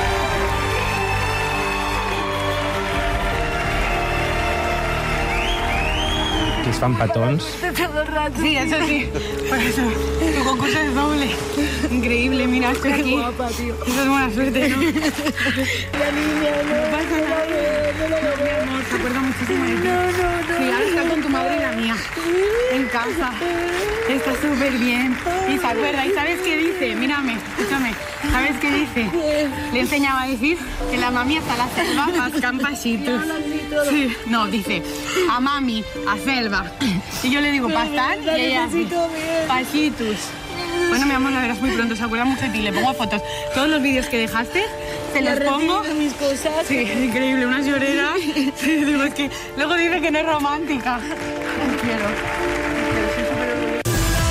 S2: Aquí es fan petons.
S9: Sí, eso sí. Por eso, tu concurso es doble. Increíble, mira, estoy aquí. Qué guapa, tío. Eso es buena suerte, ¿no? La niña, no pasa nada. No, mi amor, te acuerdo muchísimo de ti. Sí, ahora está con tu madre y la mía. En casa. Está súper bien. Y se acuerda. ¿Y sabes qué dice? Mírame, escúchame. ¿Sabes qué dice? Le enseñaba a decir que la mami hasta la selva mascan pasitos. Sí, no, dice a mami, a selva. Y yo le digo pastar y ella hace pasitos. Bueno, mi amor, la verás muy pronto, se acuerda mucho de ti. Le pongo fotos. Todos los vídeos que dejaste, se los pongo. Mis cosas. Sí, increíble, unas lloreras. Sí, digo, es que luego dice que no es romántica. Quiero.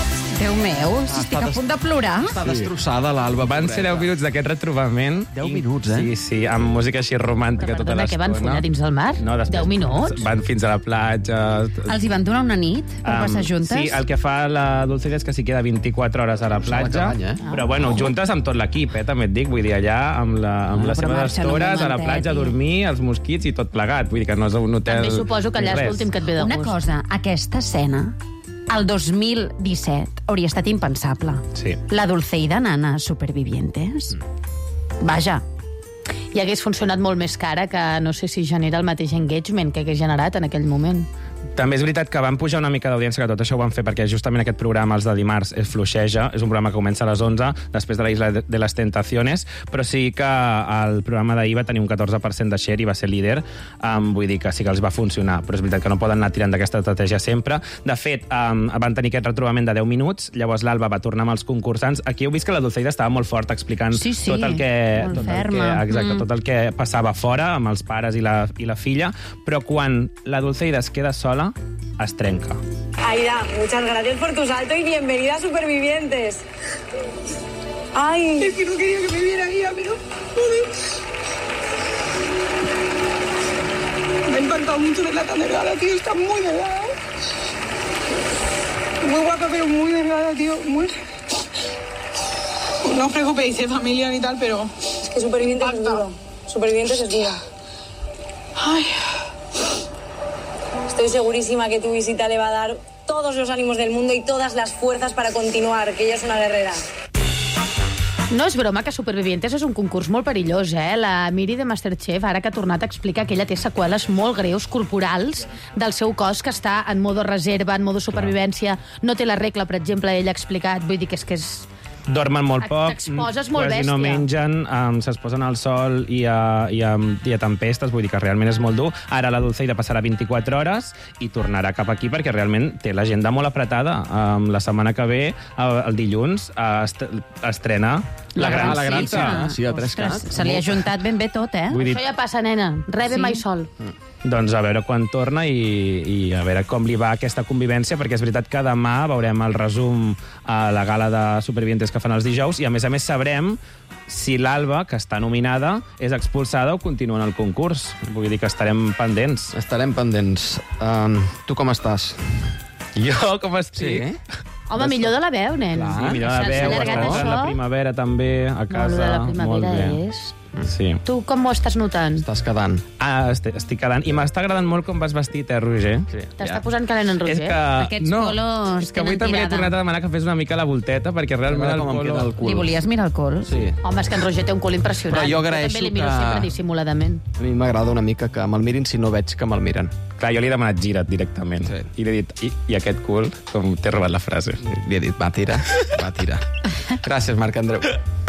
S14: Déu meu, si estic a punt de plorar.
S20: Està destrossada l'Alba.
S2: Van ser 10 minuts d'aquest retrobament.
S20: 10 minuts,
S2: Sí, amb música així romàntica tota
S19: Perdona,
S2: l'estona.
S19: que van follar dins del mar?
S2: No, després
S19: 10 minuts?
S2: van fins a la platja.
S14: Els hi van donar una nit per passar juntes?
S2: Sí, el que fa la Dulceida és que s'hi queda 24 hores a la platja, però bueno, juntes amb tot l'equip, també et dic, vull dir, allà amb les
S14: però
S2: seves
S14: marxen un
S2: estores, a la
S14: momentet,
S2: platja, a dormir, els mosquits i tot plegat, vull dir que no és un hotel...
S19: També suposo que allà és l'últim que et ve de gust.
S14: Una cosa, aquesta escena, el 2017, hauria estat impensable.
S2: Sí.
S14: La Dulceida Nana Supervivientes. Vaja.
S19: I hagués funcionat molt més cara que no sé si genera el mateix engagement que hagués generat en aquell moment.
S2: També és veritat que van pujar una mica d'audiència, que tot això ho van fer perquè justament aquest programa, els de dimarts, es fluixeja. És un programa que comença a les 11, després de la Isla de les Tentaciones, però sí que el programa d'ahir va tenir un 14% de share i va ser líder. Vull dir que sí que els va funcionar, però és veritat que no poden anar tirant d'aquesta estratègia sempre. De fet, van tenir aquest retrobament de 10 minuts, llavors l'Alba va tornar amb els concursants. Aquí heu vist que la Dulceida estava molt forta explicant tot el que... tot el que passava fora, amb els pares i la filla, però quan la Dulceida es queda sola, es trenca.
S10: Aida, muchas gracias por tu salto y bienvenida a Supervivientes. Ay, es que no quería que me viera Aida, pero... Me ha encantado mucho verla tan delgada, tío, está muy delgada. Muy guapa, pero muy delgada, tío, muy... No os preocupéis, familia ni tal, pero... Es que Supervivientes es duro. Supervivientes es duro. Ay... Estoy segurísima que tu visita le va a dar todos los ánimos del mundo y todas las fuerzas para continuar, que ella es una guerrera.
S19: No és broma que Supervivientes és un concurs molt perillós, La Miri de Masterchef, ara que ha tornat a explicar que ella té seqüeles molt greus, corporals, del seu cos, que està en modo reserva, en modo supervivència, no té la regla, per exemple, ella ha explicat, vull dir que és...
S2: Dormen molt poc,
S19: t'exposes molt
S2: quasi no
S19: bèstia.
S2: mengen, s'exposen al sol i a tempestes, vull dir que realment és molt dur. Ara la Dulceida passarà 24 hores i tornarà cap aquí perquè realment té l'agenda molt apretada. La setmana que ve, el dilluns, estrena La Gran Cita.
S20: Sí, a 3K.
S14: Se li ha juntat ben bé tot,
S2: Vull dir-
S19: Això ja passa, nena. Rebe mai sol.
S2: Doncs a veure quan torna i a veure com li va aquesta convivència, perquè és veritat que demà veurem el resum a la gala de Supervivientes que fan els dijous i, a més, sabrem si l'Alba, que està nominada, és expulsada o continua en el concurs. Vull dir que estarem pendents.
S20: Estarem pendents. Tu com estàs?
S2: Jo com estic?
S20: Sí?
S19: Home, millor de la veu, nen.
S2: Sí, millor de la veu,
S19: S'ha allargat
S2: està la
S19: això.
S2: primavera també, a casa.
S19: Molt bé, la
S2: molt
S19: primavera
S2: bé.
S19: és...
S2: Sí.
S19: Tu com ho estàs notant?
S20: Estàs quedant.
S2: Estic quedant. I m'està agradant molt com vas vestit, Roger? Sí.
S19: T'està posant calent en Roger?
S2: És que...
S14: Aquests colors
S2: és que avui també li he tornat a demanar que fes una mica la volteta, perquè realment el col...
S14: Li volies mirar el cul?
S20: Sí.
S19: Home, és que en Roger té un cul impressionant.
S20: Però jo agraeixo
S19: també li miro
S20: que-
S19: sempre dissimuladament.
S20: A mi m'agrada una mica que me'l mirin si no veig que me'l miren.
S2: Clar, jo li he demanat gira't directament. Sí. I li he dit, i aquest cul, com t'he robat la frase.
S20: Li he dit, va, tira. Gràcies, Marc Andreu.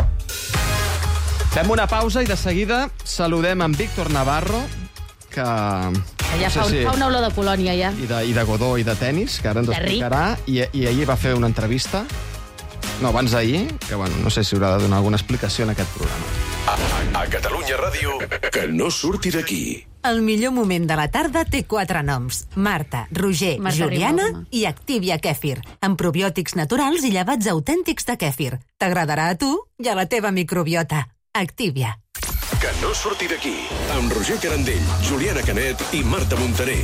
S20: Fem una pausa i de seguida saludem en Víctor Navarro, que...
S19: Ja fa una olor de colònia, ja.
S20: I de Godó i de tenis, que ara ens
S19: De ric.
S20: explicarà. I ahir va fer una entrevista, no, abans d'ahir, que bueno, no sé si haurà de donar alguna explicació en aquest programa.
S17: A Catalunya Ràdio, que no surti d'aquí.
S8: El millor moment de la tarda té 4 noms. Marta, Roger,
S14: Marta
S8: Juliana
S14: Ribalta.
S8: i Activia Kèfir, amb probiòtics naturals i llevats autèntics de kèfir. T'agradarà a tu i a la teva microbiota. Activia.
S17: Que no surti d'aquí. Amb Roger Carandell, Juliana Canet i Marta Montaner.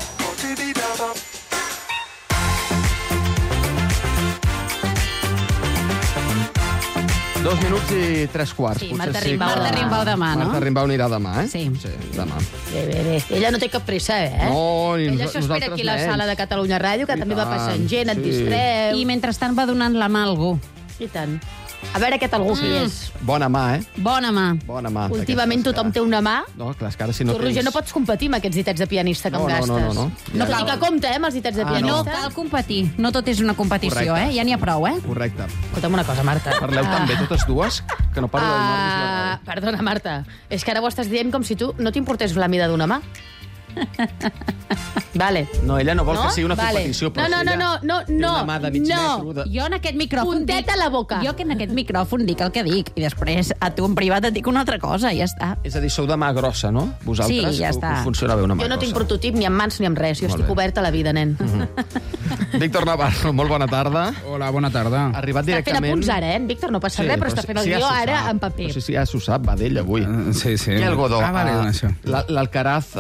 S20: 2 minuts i 3 quarts.
S19: Sí,
S20: Potser
S19: Marta Rimbau.
S14: Marta Rimbau demà, no?
S20: Marta Rimbau anirà demà,
S14: Sí.
S20: Sí, demà.
S19: Bé. Ella no té cap pressa,
S20: No, ni
S19: Ella s'ho espera
S20: nosaltres
S19: aquí a la
S20: menys.
S19: sala de Catalunya Ràdio, que
S20: I
S19: també va
S20: tant,
S19: passant gent, et
S20: sí.
S19: distreu...
S14: I mentrestant va donant la mà a algú.
S19: I tant. A veure aquest algú qui és.
S20: Bona mà, eh?
S14: Bona mà.
S20: Bona mà.
S19: Últimament tothom té una mà.
S20: No, clar, és que ara si no
S19: Tu, Roger,
S20: tens...
S19: no pots competir amb aquests ditets de pianista que em
S20: No,
S19: gastes.
S20: no.
S19: No cal que compte, amb els ditets de
S14: No
S19: pianista.
S14: cal competir. No tot és una competició,
S20: Correcte.
S14: Ja n'hi ha prou,
S20: Correcte.
S19: Escolta'm una cosa, Marta.
S20: Parleu també totes dues? Que no parleu del Marc.
S19: Perdona, Marta. És que ara ho estàs dient com si tu no t'importés la mida d'una mà. Vale.
S20: No, ella no vol que sigui una competició, però
S19: no,
S20: una mà de mig metro.
S14: Jo en aquest micròfon
S19: Puntet a la boca.
S14: Jo que en aquest micròfon dic el que dic i després a tu en privat et dic una altra cosa i ja està.
S20: És a dir, sou de mà grossa, no? Vosaltres?
S14: Sí, ja està.
S20: Us funciona bé una mà
S19: Jo no tinc
S20: grossa.
S19: prototip ni amb mans ni amb res. Jo
S20: Molt
S19: estic
S20: bé.
S19: oberta a la vida, nen.
S20: Víctor Navarro, molt bona tarda.
S11: Hola, bona tarda.
S20: Arribat
S19: Està fent
S20: directament...
S19: apunts ara, en Víctor? No passa res, però està fent el guió ara en paper.
S20: Sí, ja s'ho sap, va d'ell avui.
S11: Sí.
S20: I el Godó.
S11: Vale, això.
S20: L'Alcaraz...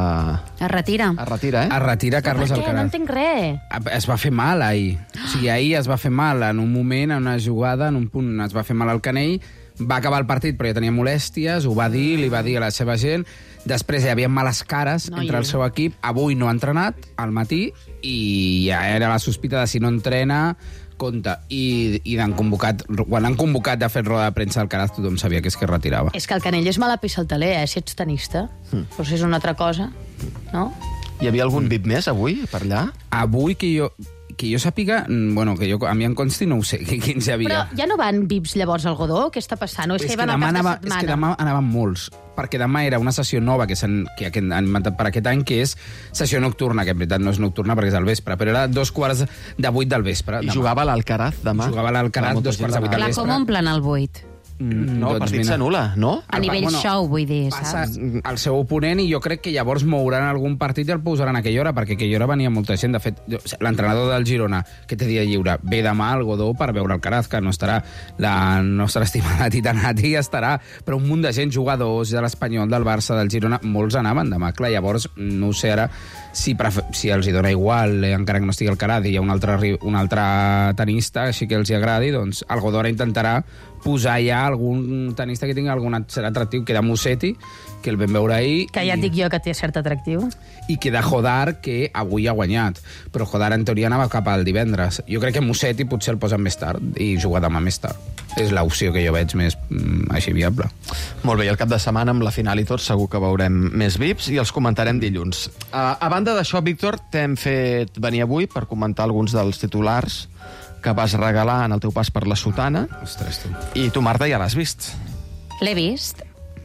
S14: Es retira.
S20: Es retira, eh?
S11: Es retira Carlos
S19: Per què? No
S11: Alcaraz.
S19: entenc res.
S11: Es va fer mal ahir. O sigui, ahir es va fer mal en un moment, en una jugada, en un punt es va fer mal al canell, va acabar el partit però ja tenia molèsties, ho va dir, li va dir a la seva gent, després hi havia males cares entre el seu equip, avui no ha entrenat, al matí, i ja era la sospita de si no entrena, compte. I l'han convocat, quan l'han convocat de fer roda de premsa al Alcaraz, tothom sabia que es retirava.
S19: És que el Canell és mala pissa al taler, si ets tenista. Però si és una altra cosa, no?
S20: Hi havia algun VIP més avui, per allà?
S11: Avui que jo sàpiga, bueno, que jo, a mi em consti no ho sé, quins hi havia.
S19: Però ja no van VIPs llavors al Godó? Què està passant? O és que van al cap de setmana?
S11: És que demà anaven molts, perquè demà era una sessió nova que han inventat per aquest any, que és sessió nocturna, que en veritat no és nocturna perquè és al vespre, però era 7:45 del vespre.
S20: I jugava l'Alcaraz demà?
S11: Jugava l'Alcaraz 7:45 del vespre.
S14: Com omplen el 8?
S20: No, el partit s'anul·la, no?
S14: A nivell show, vull dir, saps?
S11: El seu oponent, i jo crec que llavors mouran algun partit i el posaran a aquella hora, perquè a aquella hora venia molta gent. De fet, l'entrenador del Girona, que té dia lliure, ve demà al Godó per veure el Alcaraz, que no estarà la nostra estimada Titanati, estarà, però un munt de gent, jugadors de l'Espanyol, del Barça, del Girona, molts anaven demà. Clar, llavors, no ho sé ara si els hi dona igual, encara que no estigui Alcaraz, i hi ha un altre tenista, així que els hi agradi, doncs el Godó ara intentarà posar ja algun tenista que tingui algun cert atractiu. Queda Musetti, que el vam veure ahir.
S19: Que ja et dic jo que té cert atractiu.
S11: I queda Jodar, que avui ha guanyat. Però Jodar, en teoria, anava cap al divendres. Jo crec que Musetti potser el posen més tard i juga demà més tard. És l'opció que jo veig més així viable.
S20: Molt bé, i el cap de setmana, amb la final i tot, segur que veurem més VIPs i els comentarem dilluns. A banda d'això, Víctor, t'hem fet venir avui per comentar alguns dels titulars que vas regalar en el teu pas per la Sotana.
S11: Ostres, tu.
S20: I tu, Marta, ja l'has vist.
S14: L'he vist.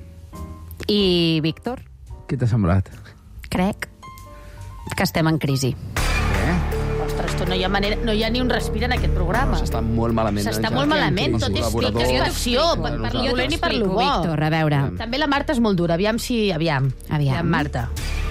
S14: I, Víctor?
S11: Què t'ha semblat?
S14: Crec que estem en crisi.
S19: Ostres, tu, no hi ha manera, no hi ha ni un respir en aquest programa.
S20: S'està molt malament.
S19: S'està molt malament, tot és passió, per lo dolent i per lo bo.
S14: Víctor, a veure.
S19: També la Marta és molt dura, aviam. Marta.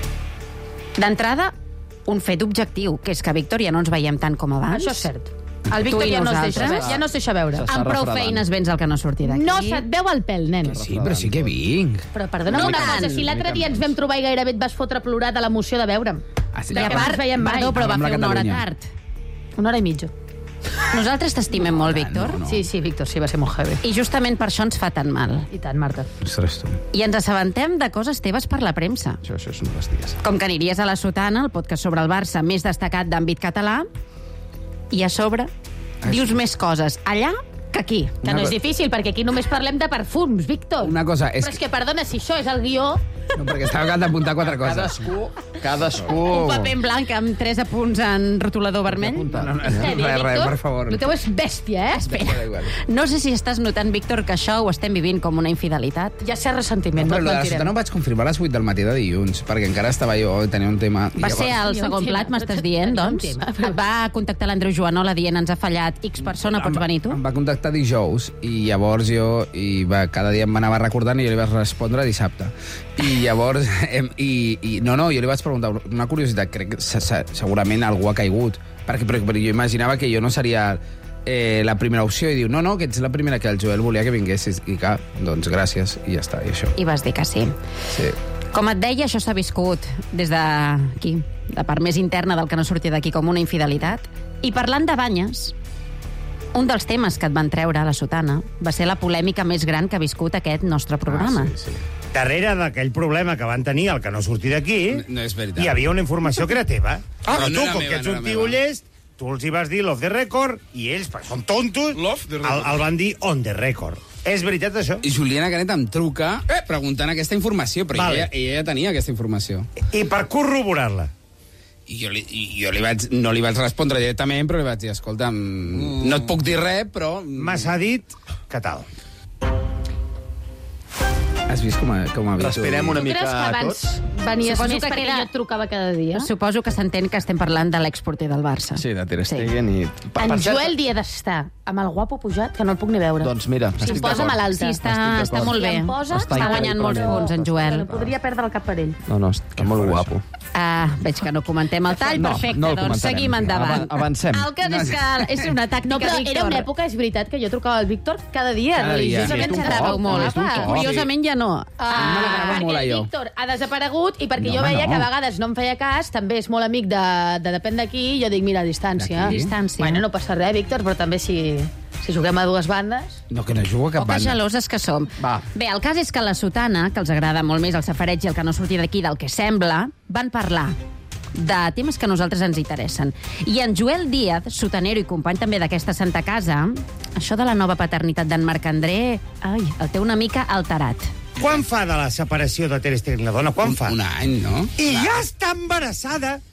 S14: D'entrada, un fet objectiu, que és que, Víctor, ja no ens veiem tant com abans.
S19: Això és cert. El Víctor ja no es deixa veure.
S14: Amb prou feines vens el que no surti d'aquí.
S19: No se't veu el pèl, nen.
S11: Sí, però sí que vinc.
S19: Però perdona una cosa, si l'altre dia ens vam trobar i gairebé et vas fotre a plorar de l'emoció de veure'm.
S11: Sí,
S19: I a part,
S14: perdó, però va fer una hora tard.
S19: Una hora i mitja.
S14: Nosaltres t'estimem molt, Víctor.
S19: Sí, Víctor, sí, va ser molt heavy.
S14: I justament per això ens fa tan mal.
S19: I tant, Marta.
S11: Ostres, tu.
S14: I ens assabentem de coses teves per la premsa.
S20: Això és una bestiesa.
S14: Com que aniries a la Sotana, el podcast sobre el Barça més destacat d'àmbit català, i a sobre dius més coses allà que aquí.
S19: Que no és difícil, perquè aquí només parlem de perfums, Víctor.
S11: Una cosa és...
S19: Però és que, perdona, si això és el guió...
S11: No, perquè estava acabant d'apuntar 4 coses.
S20: Cadascú...
S14: Un paper en blanc amb 3 apunts en rotulador vermell.
S11: Res, per favor.
S19: El teu és bèstia, eh?
S14: Espera. No sé si estàs notant, Víctor, que això ho estem vivint com una infidelitat.
S19: Ja sé ressentiment,
S11: no et
S19: mentirem.
S11: Però no vaig confirmar a les 8 del matí de dilluns, perquè encara estava jo, tenia un tema...
S14: Va ser al segon plat, m'estàs dient, doncs? Et va contactar l'Andreu Joanola dient ens ha fallat X persona, pots venir tu?
S11: Em va contactar dijous, i llavors jo cada dia em anava recordant i jo li vaig respondre dissabte. I llavors, jo li vaig preguntar una curiositat, crec que segurament algú ha caigut, perquè jo imaginava que jo no seria la primera opció, i diu, no, que ets la primera, que el Joel volia que vinguessis, i que, doncs gràcies, i ja està, i això.
S14: I vas dir que sí.
S11: Sí.
S14: Com et deia, això s'ha viscut des d'aquí, la part més interna del que no sortia d'aquí, com una infidelitat. I parlant de banyes, un dels temes que et van treure a la Sotana va ser la polèmica més gran que ha viscut aquest nostre programa.
S11: Sí.
S12: Darrere d'aquell problema que van tenir, el que no sortir d'aquí,
S11: no és veritat.
S12: hi havia una informació que era teva. Però
S11: no
S12: tu,
S11: era
S12: com
S11: meva,
S12: que ets
S11: no
S12: un
S11: era
S12: tio
S11: meva.
S12: llest, tu els hi vas dir l'off the record, i ells, perquè són tontos, el van dir on the record. És veritat, això?
S11: I Juliana Canet em truca preguntant aquesta informació, però ella ja tenia aquesta informació.
S12: I per corroborar-la?
S11: I jo no li vaig respondre directament, però li vaig dir, escolta, no et puc dir res, però...
S12: M'has dit que tal.
S11: Has vist com ha vist?
S20: Respirem una mica
S19: creus que abans
S20: tots?
S19: venies
S14: Suposo
S19: més
S14: que
S19: perquè
S14: queda-
S19: jo et trucava cada dia?
S14: Suposo que s'entén que estem parlant de l'exporter del Barça.
S20: Sí, de Ter Stegen i...
S19: En Joel Díaz d'estar amb el guapo pujat, que no el puc ni veure.
S20: Doncs mira,
S19: Si em posa malalta.
S14: Sí, està molt bé.
S19: Si em posa,
S14: Està guanyant molts punts, en
S19: que
S14: Joel.
S19: no podria perdre el cap per ell.
S20: No, està molt guapo.
S14: Veig que no comentem el tall.
S20: No,
S14: Perfecte,
S20: no el
S14: doncs
S20: comentarem.
S14: seguim endavant.
S20: Avancem.
S14: El cas és que és una tàctica,
S19: No, però
S14: Víctor.
S19: era una època, és veritat, que jo trucava al Víctor cada dia.
S11: Cada dia.
S19: Religiosament
S11: Sí, és un
S19: xerràveu
S11: cop,
S19: molt.
S11: és un cop.
S14: Curiosament ja no.
S11: m'alegrava molt,
S19: Perquè el
S11: allò.
S19: Víctor ha desaparegut i perquè
S11: No,
S19: jo
S11: home,
S19: veia
S11: no.
S19: que a vegades no em feia cas, també és molt amic de depèn d'aquí, i jo dic, mira, a distància.
S11: D'aquí?
S14: Distància.
S19: Bueno, no passa res, Víctor, però també si juguem a dues bandes...
S11: No, que no juga cap
S14: Poques
S11: banda.
S14: geloses que som.
S20: Va.
S14: Bé, el cas és que la Sotana, que els agrada molt més el safareig i el que no sortir d'aquí del que sembla, van parlar de temes que a nosaltres ens interessen. I en Joel Díaz, sotanero i company també d'aquesta Santa Casa, això de la nova paternitat d'en Marc André, el té una mica alterat.
S12: Quan fa de la separació de Ter Stegen la dona? Quan fa?
S11: Un any, no?
S12: I ja està embarassada.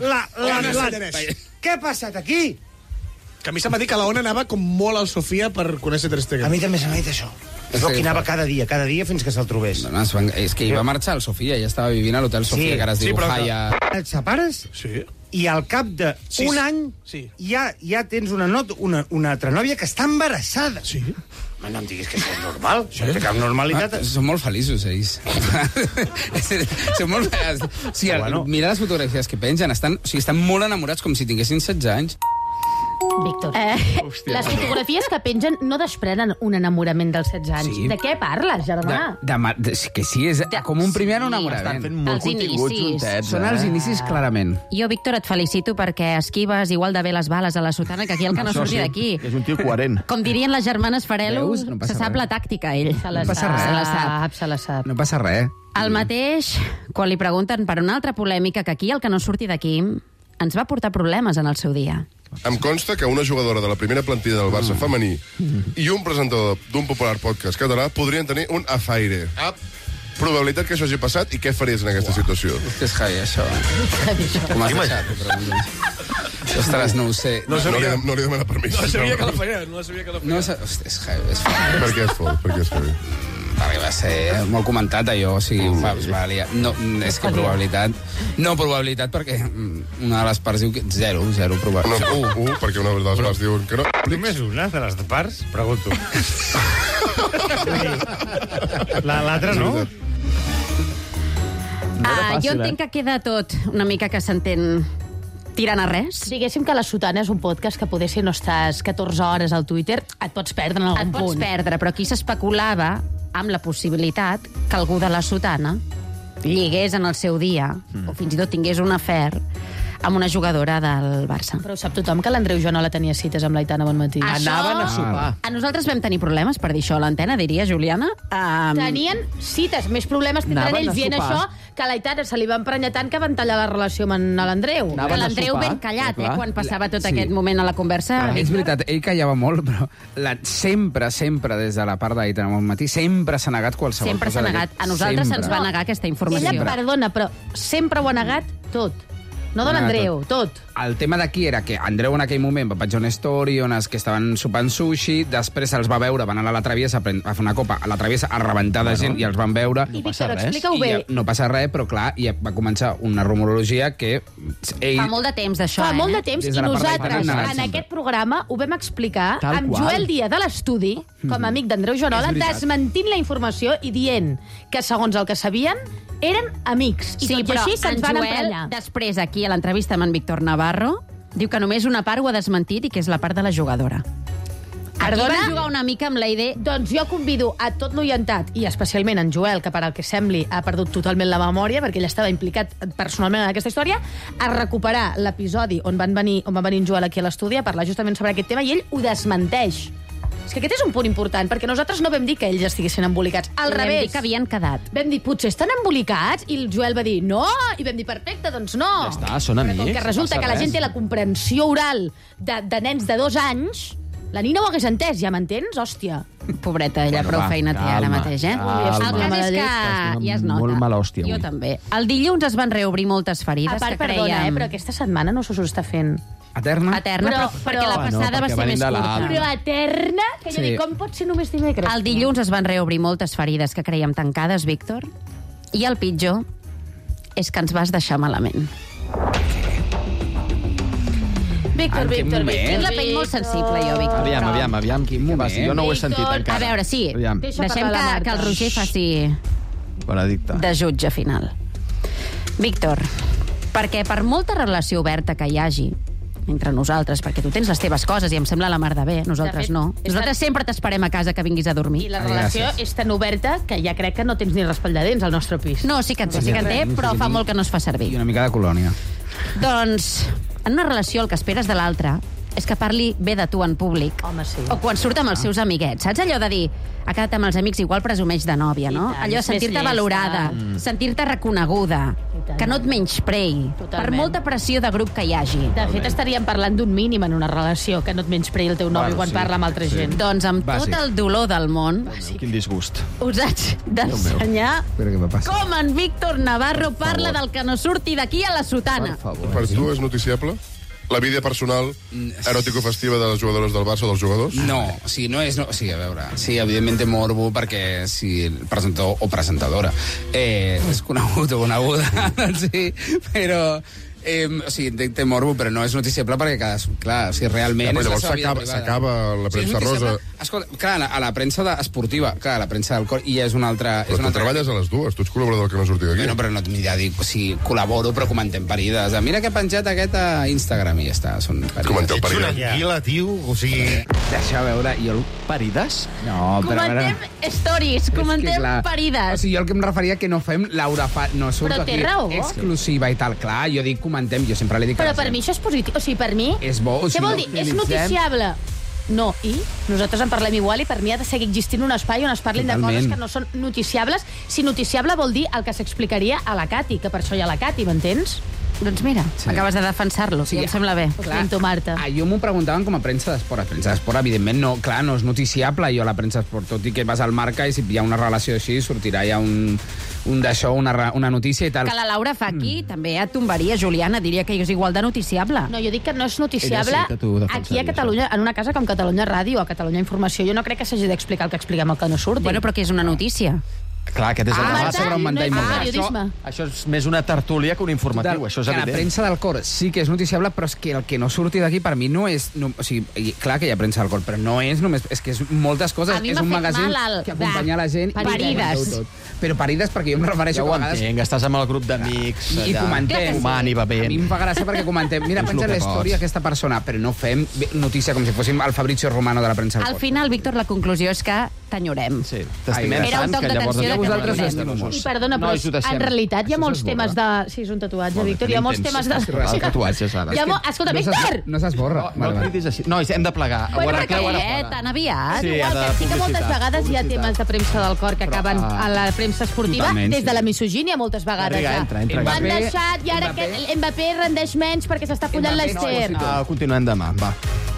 S12: Què ha passat aquí?
S7: Que a mi se m'ha dit que la Ona anava com molt al Sofia per conèixer Ter Stegen.
S12: A mi també se m'ha dit això. Es veu que anava cada dia fins que se'l trobés.
S11: No, és que hi va marxar al Sofia, ja estava vivint a l'hotel Sofia, que ara es diu Haya...
S12: Et separes?
S7: Sí.
S12: I al cap de un any ja tens una altra nòvia que està embarassada.
S7: Sí.
S12: Home, no em diguis que això és normal. Això té cap normalitat.
S11: Són molt feliços, ells. Són molt feliços. O sigui, mira les fotografies que pengen, estan molt enamorats, com si tinguessin 16 anys.
S19: Víctor, les fotografies que pengen no desprenen un enamorament dels 16 anys.
S11: Sí.
S19: De què parles, germà?
S11: Que sí, és com un primer enamorament.
S20: Estan fent molt
S14: Els
S20: continguts
S14: inicis.
S20: juntets.
S11: Són els inicis, clarament.
S14: Jo, Víctor, et felicito perquè esquives igual de bé les bales a la Sotana que aquí el que no
S20: Això
S14: surti
S20: sí,
S14: d'aquí.
S20: és un tio coherent.
S14: Com dirien les germanes Farelo,
S11: Veus? No passa
S14: se sap
S11: res.
S14: la tàctica, ell.
S19: Se la
S11: passa res.
S14: Se la sap.
S19: Se la sap.
S11: No passa res.
S14: El mateix, quan li pregunten per una altra polèmica, que aquí el que no surti d'aquí ens va portar problemes en el seu dia.
S13: Em consta que una jugadora de la primera plantilla del Barça femení i un presentador d'un popular podcast català podrien tenir un afaire. Probabilitat que això hagi passat i què faries en aquesta situació?
S11: És Javi, això. Com has deixat? Ostres, no ho sé.
S13: No li demana permís.
S7: No sabia que la feia, no sabia que la feia.
S11: No, hosti, és Javi, és fort.
S13: Per què és fort? Per què és fort?
S11: Perquè va ser molt comentat, allò, o sigui, va liar. No, és que probabilitat... No, probabilitat perquè una de les parts diu que zero probabilitat.
S13: Perquè una de les parts diuen que no.
S12: Només una de les parts? Pregunto. L'altra no?
S14: Jo entenc que queda tot una mica que s'entén tirant a res.
S19: Diguéssim que La Sotana és un podcast que poder si no estàs 14 hores al Twitter, et pots perdre en algun
S14: Et pots
S19: punt.
S14: perdre, però aquí s'especulava amb la possibilitat que algú de La Sotana lligués en el seu dia, o fins i tot tingués un afer amb una jugadora del Barça.
S19: Però ho sap tothom que l'Andreu Joanola tenia cites amb l'Aitana Bonmatí.
S20: Anaven a sopar.
S14: A nosaltres vam tenir problemes per dir això a l'antena, diria, Juliana.
S19: Tenien cites, més problemes tindran
S14: Anaven a
S19: ells dient
S14: sopar.
S19: això, que a l'Aitana se li va emprenyar tant que van tallar la relació amb l'Andreu.
S14: Que l'Andreu ben callat, quan passava tot aquest moment a la conversa.
S11: És veritat, ell callava molt, però sempre, des de la part d'Aitana Bonmatí, sempre s'ha negat qualsevol
S14: Sempre
S11: cosa
S14: s'ha negat. A nosaltres
S11: Sempre.
S14: se'ns va negar aquesta informació.
S19: Ella perdona, però sempre ho ha negat tot. No de l'Andreu, tot.
S11: El tema d'aquí era que Andreu en aquell moment va penjar una story on els que estaven sopant sushi, després se'ls va veure, van anar a la Traviesa a fer una copa, a la Traviesa a rebentar de gent i els van veure.
S19: I Víctor, explica-ho bé.
S11: No passa res, però clar, ja va començar una rumorologia que ell...
S14: Fa molt de temps d'això,
S19: Fa molt de temps,
S11: Des
S19: i
S11: de la part
S19: nosaltres
S11: d'Aitana
S19: en
S11: sempre.
S19: aquest programa ho vam explicar
S11: Tal
S19: amb
S11: qual.
S19: Joel Díaz de l'estudi, com a amic d'Andreu Joanola,
S11: És veritat.
S19: desmentint la informació i dient que, segons el que sabien, eren amics. I tot i
S14: però
S19: així se'ns
S14: en
S19: van
S14: Joel,
S19: emprenyar.
S14: després, aquí a l'entrevista amb en Víctor Navarro, diu que només una part ho ha desmentit i que és la part de la jugadora. Aquí van jugar una mica amb la idea...
S19: Doncs jo convido a tot l'oientat, i especialment en Joel, que per al que sembli ha perdut totalment la memòria, perquè ell estava implicat personalment en aquesta història, a recuperar l'episodi on van venir en Joel aquí a l'estudi a parlar justament sobre aquest tema, i ell ho desmenteix. És que aquest és un punt important, perquè nosaltres no vam dir que ells estiguessin embolicats. Al
S14: Vam
S19: revés.
S14: dir que havien quedat.
S19: Vam dir, potser estan embolicats? I el Joel va dir, no! I vam dir, perfecte, doncs no.
S20: Ja està, són
S19: Però
S20: amics.
S19: com que resulta
S20: no
S19: que
S20: passa
S19: la gent
S20: res.
S19: té la comprensió oral de nens de 2 anys, la Nina ho hagués entès, ja m'entens? Hòstia.
S14: Pobreta, ella prou feina té ara mateix, eh?
S20: calma.
S14: El cas és que ja es nota.
S20: Molt mala hòstia,
S14: Jo
S20: avui.
S14: també. El dilluns es van reobrir moltes ferides
S19: A part,
S14: que
S19: perdona,
S14: creiem...
S19: però aquesta setmana no s'ho està fent.
S11: Eterna?
S14: Eterna, perquè la passada va ser més curta.
S19: Però eterna? Que jo dic, com pot ser només dimecres?
S14: El dilluns es van reobrir moltes ferides que creiem tancades, Víctor, i el pitjor és que ens vas deixar malament.
S19: Víctor.
S14: Tinc la pell molt sensible, jo, Víctor.
S20: Aviam. Quin moment? Jo no ho he sentit encara.
S14: A veure, sí. Deixem que el Roger faci de jutge final. Víctor, perquè per molta relació oberta que hi hagi entre nosaltres, perquè tu tens les teves coses i em sembla la mar de bé, nosaltres no. Nosaltres sempre t'esperem a casa que vinguis a dormir.
S19: I la relació és tan oberta que ja crec que no tens ni raspalladents al nostre pis.
S14: No, sí que en té, però fa molt que no es fa servir.
S11: I una mica de colònia.
S14: Doncs, en una relació el que esperes de l'altre és que parli bé de tu en públic.
S19: Home, sí.
S14: O quan surt amb els seus amiguets. Saps allò de dir, ha quedat amb els amics, igual presumeix de nòvia, no? Allò, sentir-te valorada, sentir-te reconeguda, que no et menysprei, per molta pressió de grup que hi hagi.
S19: De fet, estaríem parlant d'un mínim en una relació, que no et menysprei el teu nòvio quan parla amb altra gent.
S14: Doncs amb tot el dolor del món,
S20: Quin disgust.
S14: us haig d'ensenyar com en Víctor Navarro parla del que no surti d'aquí a la sotana.
S13: Per tu és noticiable? La vida personal eròtico-festiva de les jugadores del Barça o dels jugadors?
S11: No, o sigui, no és... No, o sigui, a veure, sí, evidentment té morbo perquè si el presentador o presentadora és conegut o coneguda, sí, però... o sigui, té morbo, però no és noticiable perquè, clar, si realment...
S13: Ja, llavors s'acaba la premsa rosa...
S11: Escolta, clar, a la premsa esportiva, clar, a la premsa del cor, i és una altra...
S13: Però tu treballes a les dues, tu ets col·laborador que no surti d'aquí.
S11: Bueno, però no, ja dic, o sigui, col·laboro, però comentem parides. Mira que ha penjat aquest a Instagram i ja està, són parides.
S13: Comenteu parides.
S12: Ets una anguila, tio, o sigui...
S11: Deixa veure, jo...
S20: Parides?
S11: No, però...
S14: Comentem stories, comentem parides.
S11: O sigui, jo el que em referia que no fem Laura no surto
S19: però té
S11: aquí
S19: raó.
S11: Exclusiva i tal. Clar, jo dic comentem, jo sempre li dic...
S19: Però per mi això és positiu. O sigui, per mi...
S11: És bo.
S19: Què vol dir? És noticiable. No, i nosaltres en parlem igual i per mi ha de seguir existint un espai on es parlin de coses que no són noticiables. Si noticiable vol dir el que s'explicaria a la Cati, que per això hi ha la Cati, m'entens?
S14: Doncs mira, acabes de defensar-lo, sí, em sembla bé.
S11: Clar, Marta. Jo m'ho preguntaven com a premsa d'esport. A premsa d'esport, evidentment, no, clar, no és noticiable jo a la premsa d'esport, tot i que vas al Marca i si hi ha una relació així sortirà ja un d'això, una notícia i tal.
S14: Que la Laura fa aquí també et tombaria, Juliana, diria que és igual de noticiable.
S19: No, jo dic que no és noticiable aquí a Catalunya, en una casa com Catalunya Ràdio o Catalunya Informació. Jo no crec que s'hagi d'explicar el que expliquem el que no surti.
S14: Bueno, però que és una notícia.
S20: Clar, aquest és el debat sobre un mantell
S19: molt.
S20: Això és més una tertúlia que un informatiu, això és evident.
S11: La premsa del cor sí que és noticiable, però és que el que no surti d'aquí per mi no és... o sigui, clar que hi ha premsa del cor, però no és només... És que és moltes coses. És un magazín que acompanya la gent...
S14: Parides.
S11: Però parides perquè jo em refereixo
S20: a vegades... Ja ho entenc, estàs amb el grup d'amics...
S11: I comentem.
S20: Fumant i bevent.
S11: A mi em fa gràcia perquè comentem. Mira, penja la història aquesta persona, però no fem notícia com si fóssim el Fabrizio Romano de la premsa del cor.
S14: Al final, Víctor, la conclusió és que t'enyorem.
S20: Sí, t'estimem
S14: tant. Era un toc d'atenció de que
S11: vosaltres
S19: I perdona, però en realitat hi ha molts temes de... Sí, és un tatuatge, Víctor. Hi ha molts temes de...
S20: El tatuatge, Sara.
S19: Escolta, Víctor!
S11: No s'esborra.
S20: No el cridis així. No, hem de plegar.
S14: Bueno, per què? Tan aviat?
S19: Igual que sí que moltes vegades hi ha temes de premsa del cor que acaben a la premsa esportiva, des de la misogínia moltes vegades. M'han deixat i ara que Mbappé rendeix menys perquè s'està follant l'Ester.
S20: Continuem demà, va.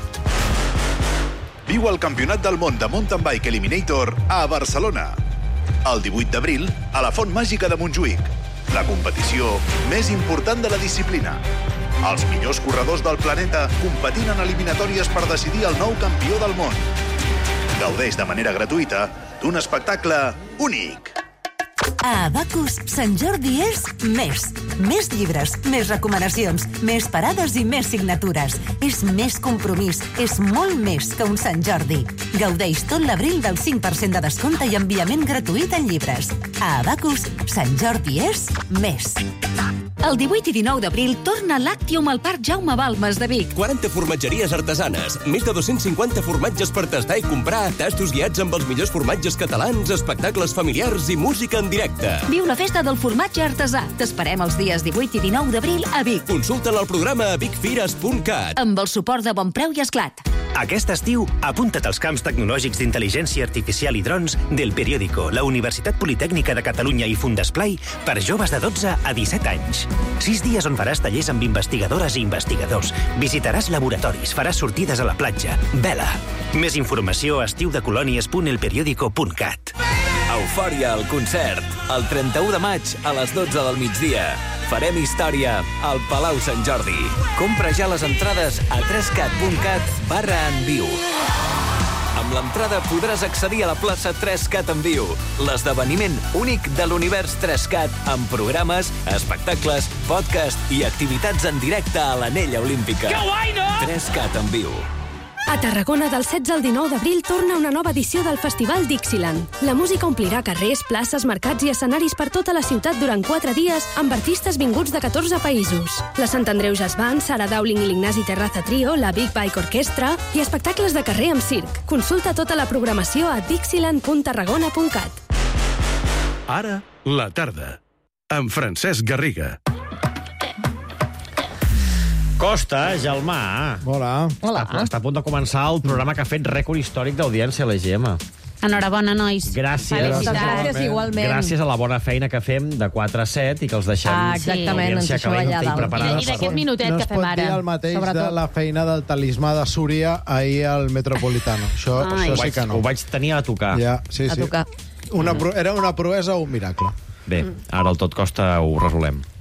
S15: Viu el Campionat del Món de Mountain Bike Eliminator a Barcelona. El 18 d'abril, a la Font Màgica de Montjuïc. La competició més important de la disciplina. Els millors corredors del planeta competint en eliminatòries per decidir el nou campió del món. Gaudeix de manera gratuïta d'un espectacle únic.
S8: A Abacus, Sant Jordi és més. Més llibres, més recomanacions, més parades i més signatures. És més compromís, és molt més que un Sant Jordi. Gaudeix tot l'abril del 5% de descompte i enviament gratuït en llibres. A Abacus, Sant Jordi és més.
S16: El 18 i 19 d'abril torna Lactium al Parc Jaume Balmes de Vic.
S17: 40 formatgeries artesanes, més de 250 formatges per tastar i comprar, tastos guiats amb els millors formatges catalans, espectacles familiars i música en directe.
S16: Viu la festa del formatge artesà. T'esperem els dies 18 i 19 d'abril a Vic.
S17: Consulta'n al programa a vicfires.cat.
S16: Amb el suport de Bonpreu i Esclat.
S18: Aquest estiu, apunta't als camps tecnològics d'intel·ligència artificial i drons del Periódico, la Universitat Politècnica de Catalunya i Fundesplai per joves de 12 a 17 anys. 6 dies on faràs tallers amb investigadores i investigadors, visitaràs laboratoris, faràs sortides a la platja. Vela! Més informació a estiudecolònies.elperiodico.cat.
S21: Eufòria al concert, el 31 de maig a les 12 del migdia.
S1: Farem història al Palau Sant Jordi. Compra ja les entrades a 3cat.cat/enviu. Amb l'entrada podràs accedir a la plaça 3Cat en viu, l'esdeveniment únic de l'univers 3Cat amb programes, espectacles, podcast i activitats en directe a l'Anella Olímpica.
S21: Que guai, no?
S1: 3Cat en viu.
S21: A Tarragona, del 16 al 19 d'abril, torna una nova edició del Festival Dixieland. La música omplirà carrers, places, mercats i escenaris per tota la ciutat durant 4 dies amb artistes vinguts de 14 països. La Sant Andreu Jazz Band, Sara Dowling i l'Ignasi Terraza Trio, la Big Bike Orquestra i espectacles de carrer amb circ. Consulta tota la programació a dixieland.tarragona.cat.
S17: Ara, la tarda, amb Francesc Garriga.
S22: Costa, Gelmà.
S23: Hola.
S22: Està a punt de començar el programa que ha fet rècord històric d'audiència a l'EGM.
S14: Enhorabona, nois.
S22: Gràcies.
S25: Gràcies, igualment.
S22: Gràcies a la bona feina que fem de 4 a 7 i que els deixem
S25: exactament,
S22: l'audiència
S25: ens
S22: que veiem
S25: deixeu allà
S22: preparada.
S14: I d'aquest minutet que fem ara.
S23: No es pot dir el mateix de la feina del talismà de Súria ahir al Metropolitano. Això sí que no.
S22: Ho vaig tenir a tocar.
S23: Ja, sí.
S25: A tocar.
S23: Era una proesa o un miracle.
S22: Bé, ara el tot costa ho resolem.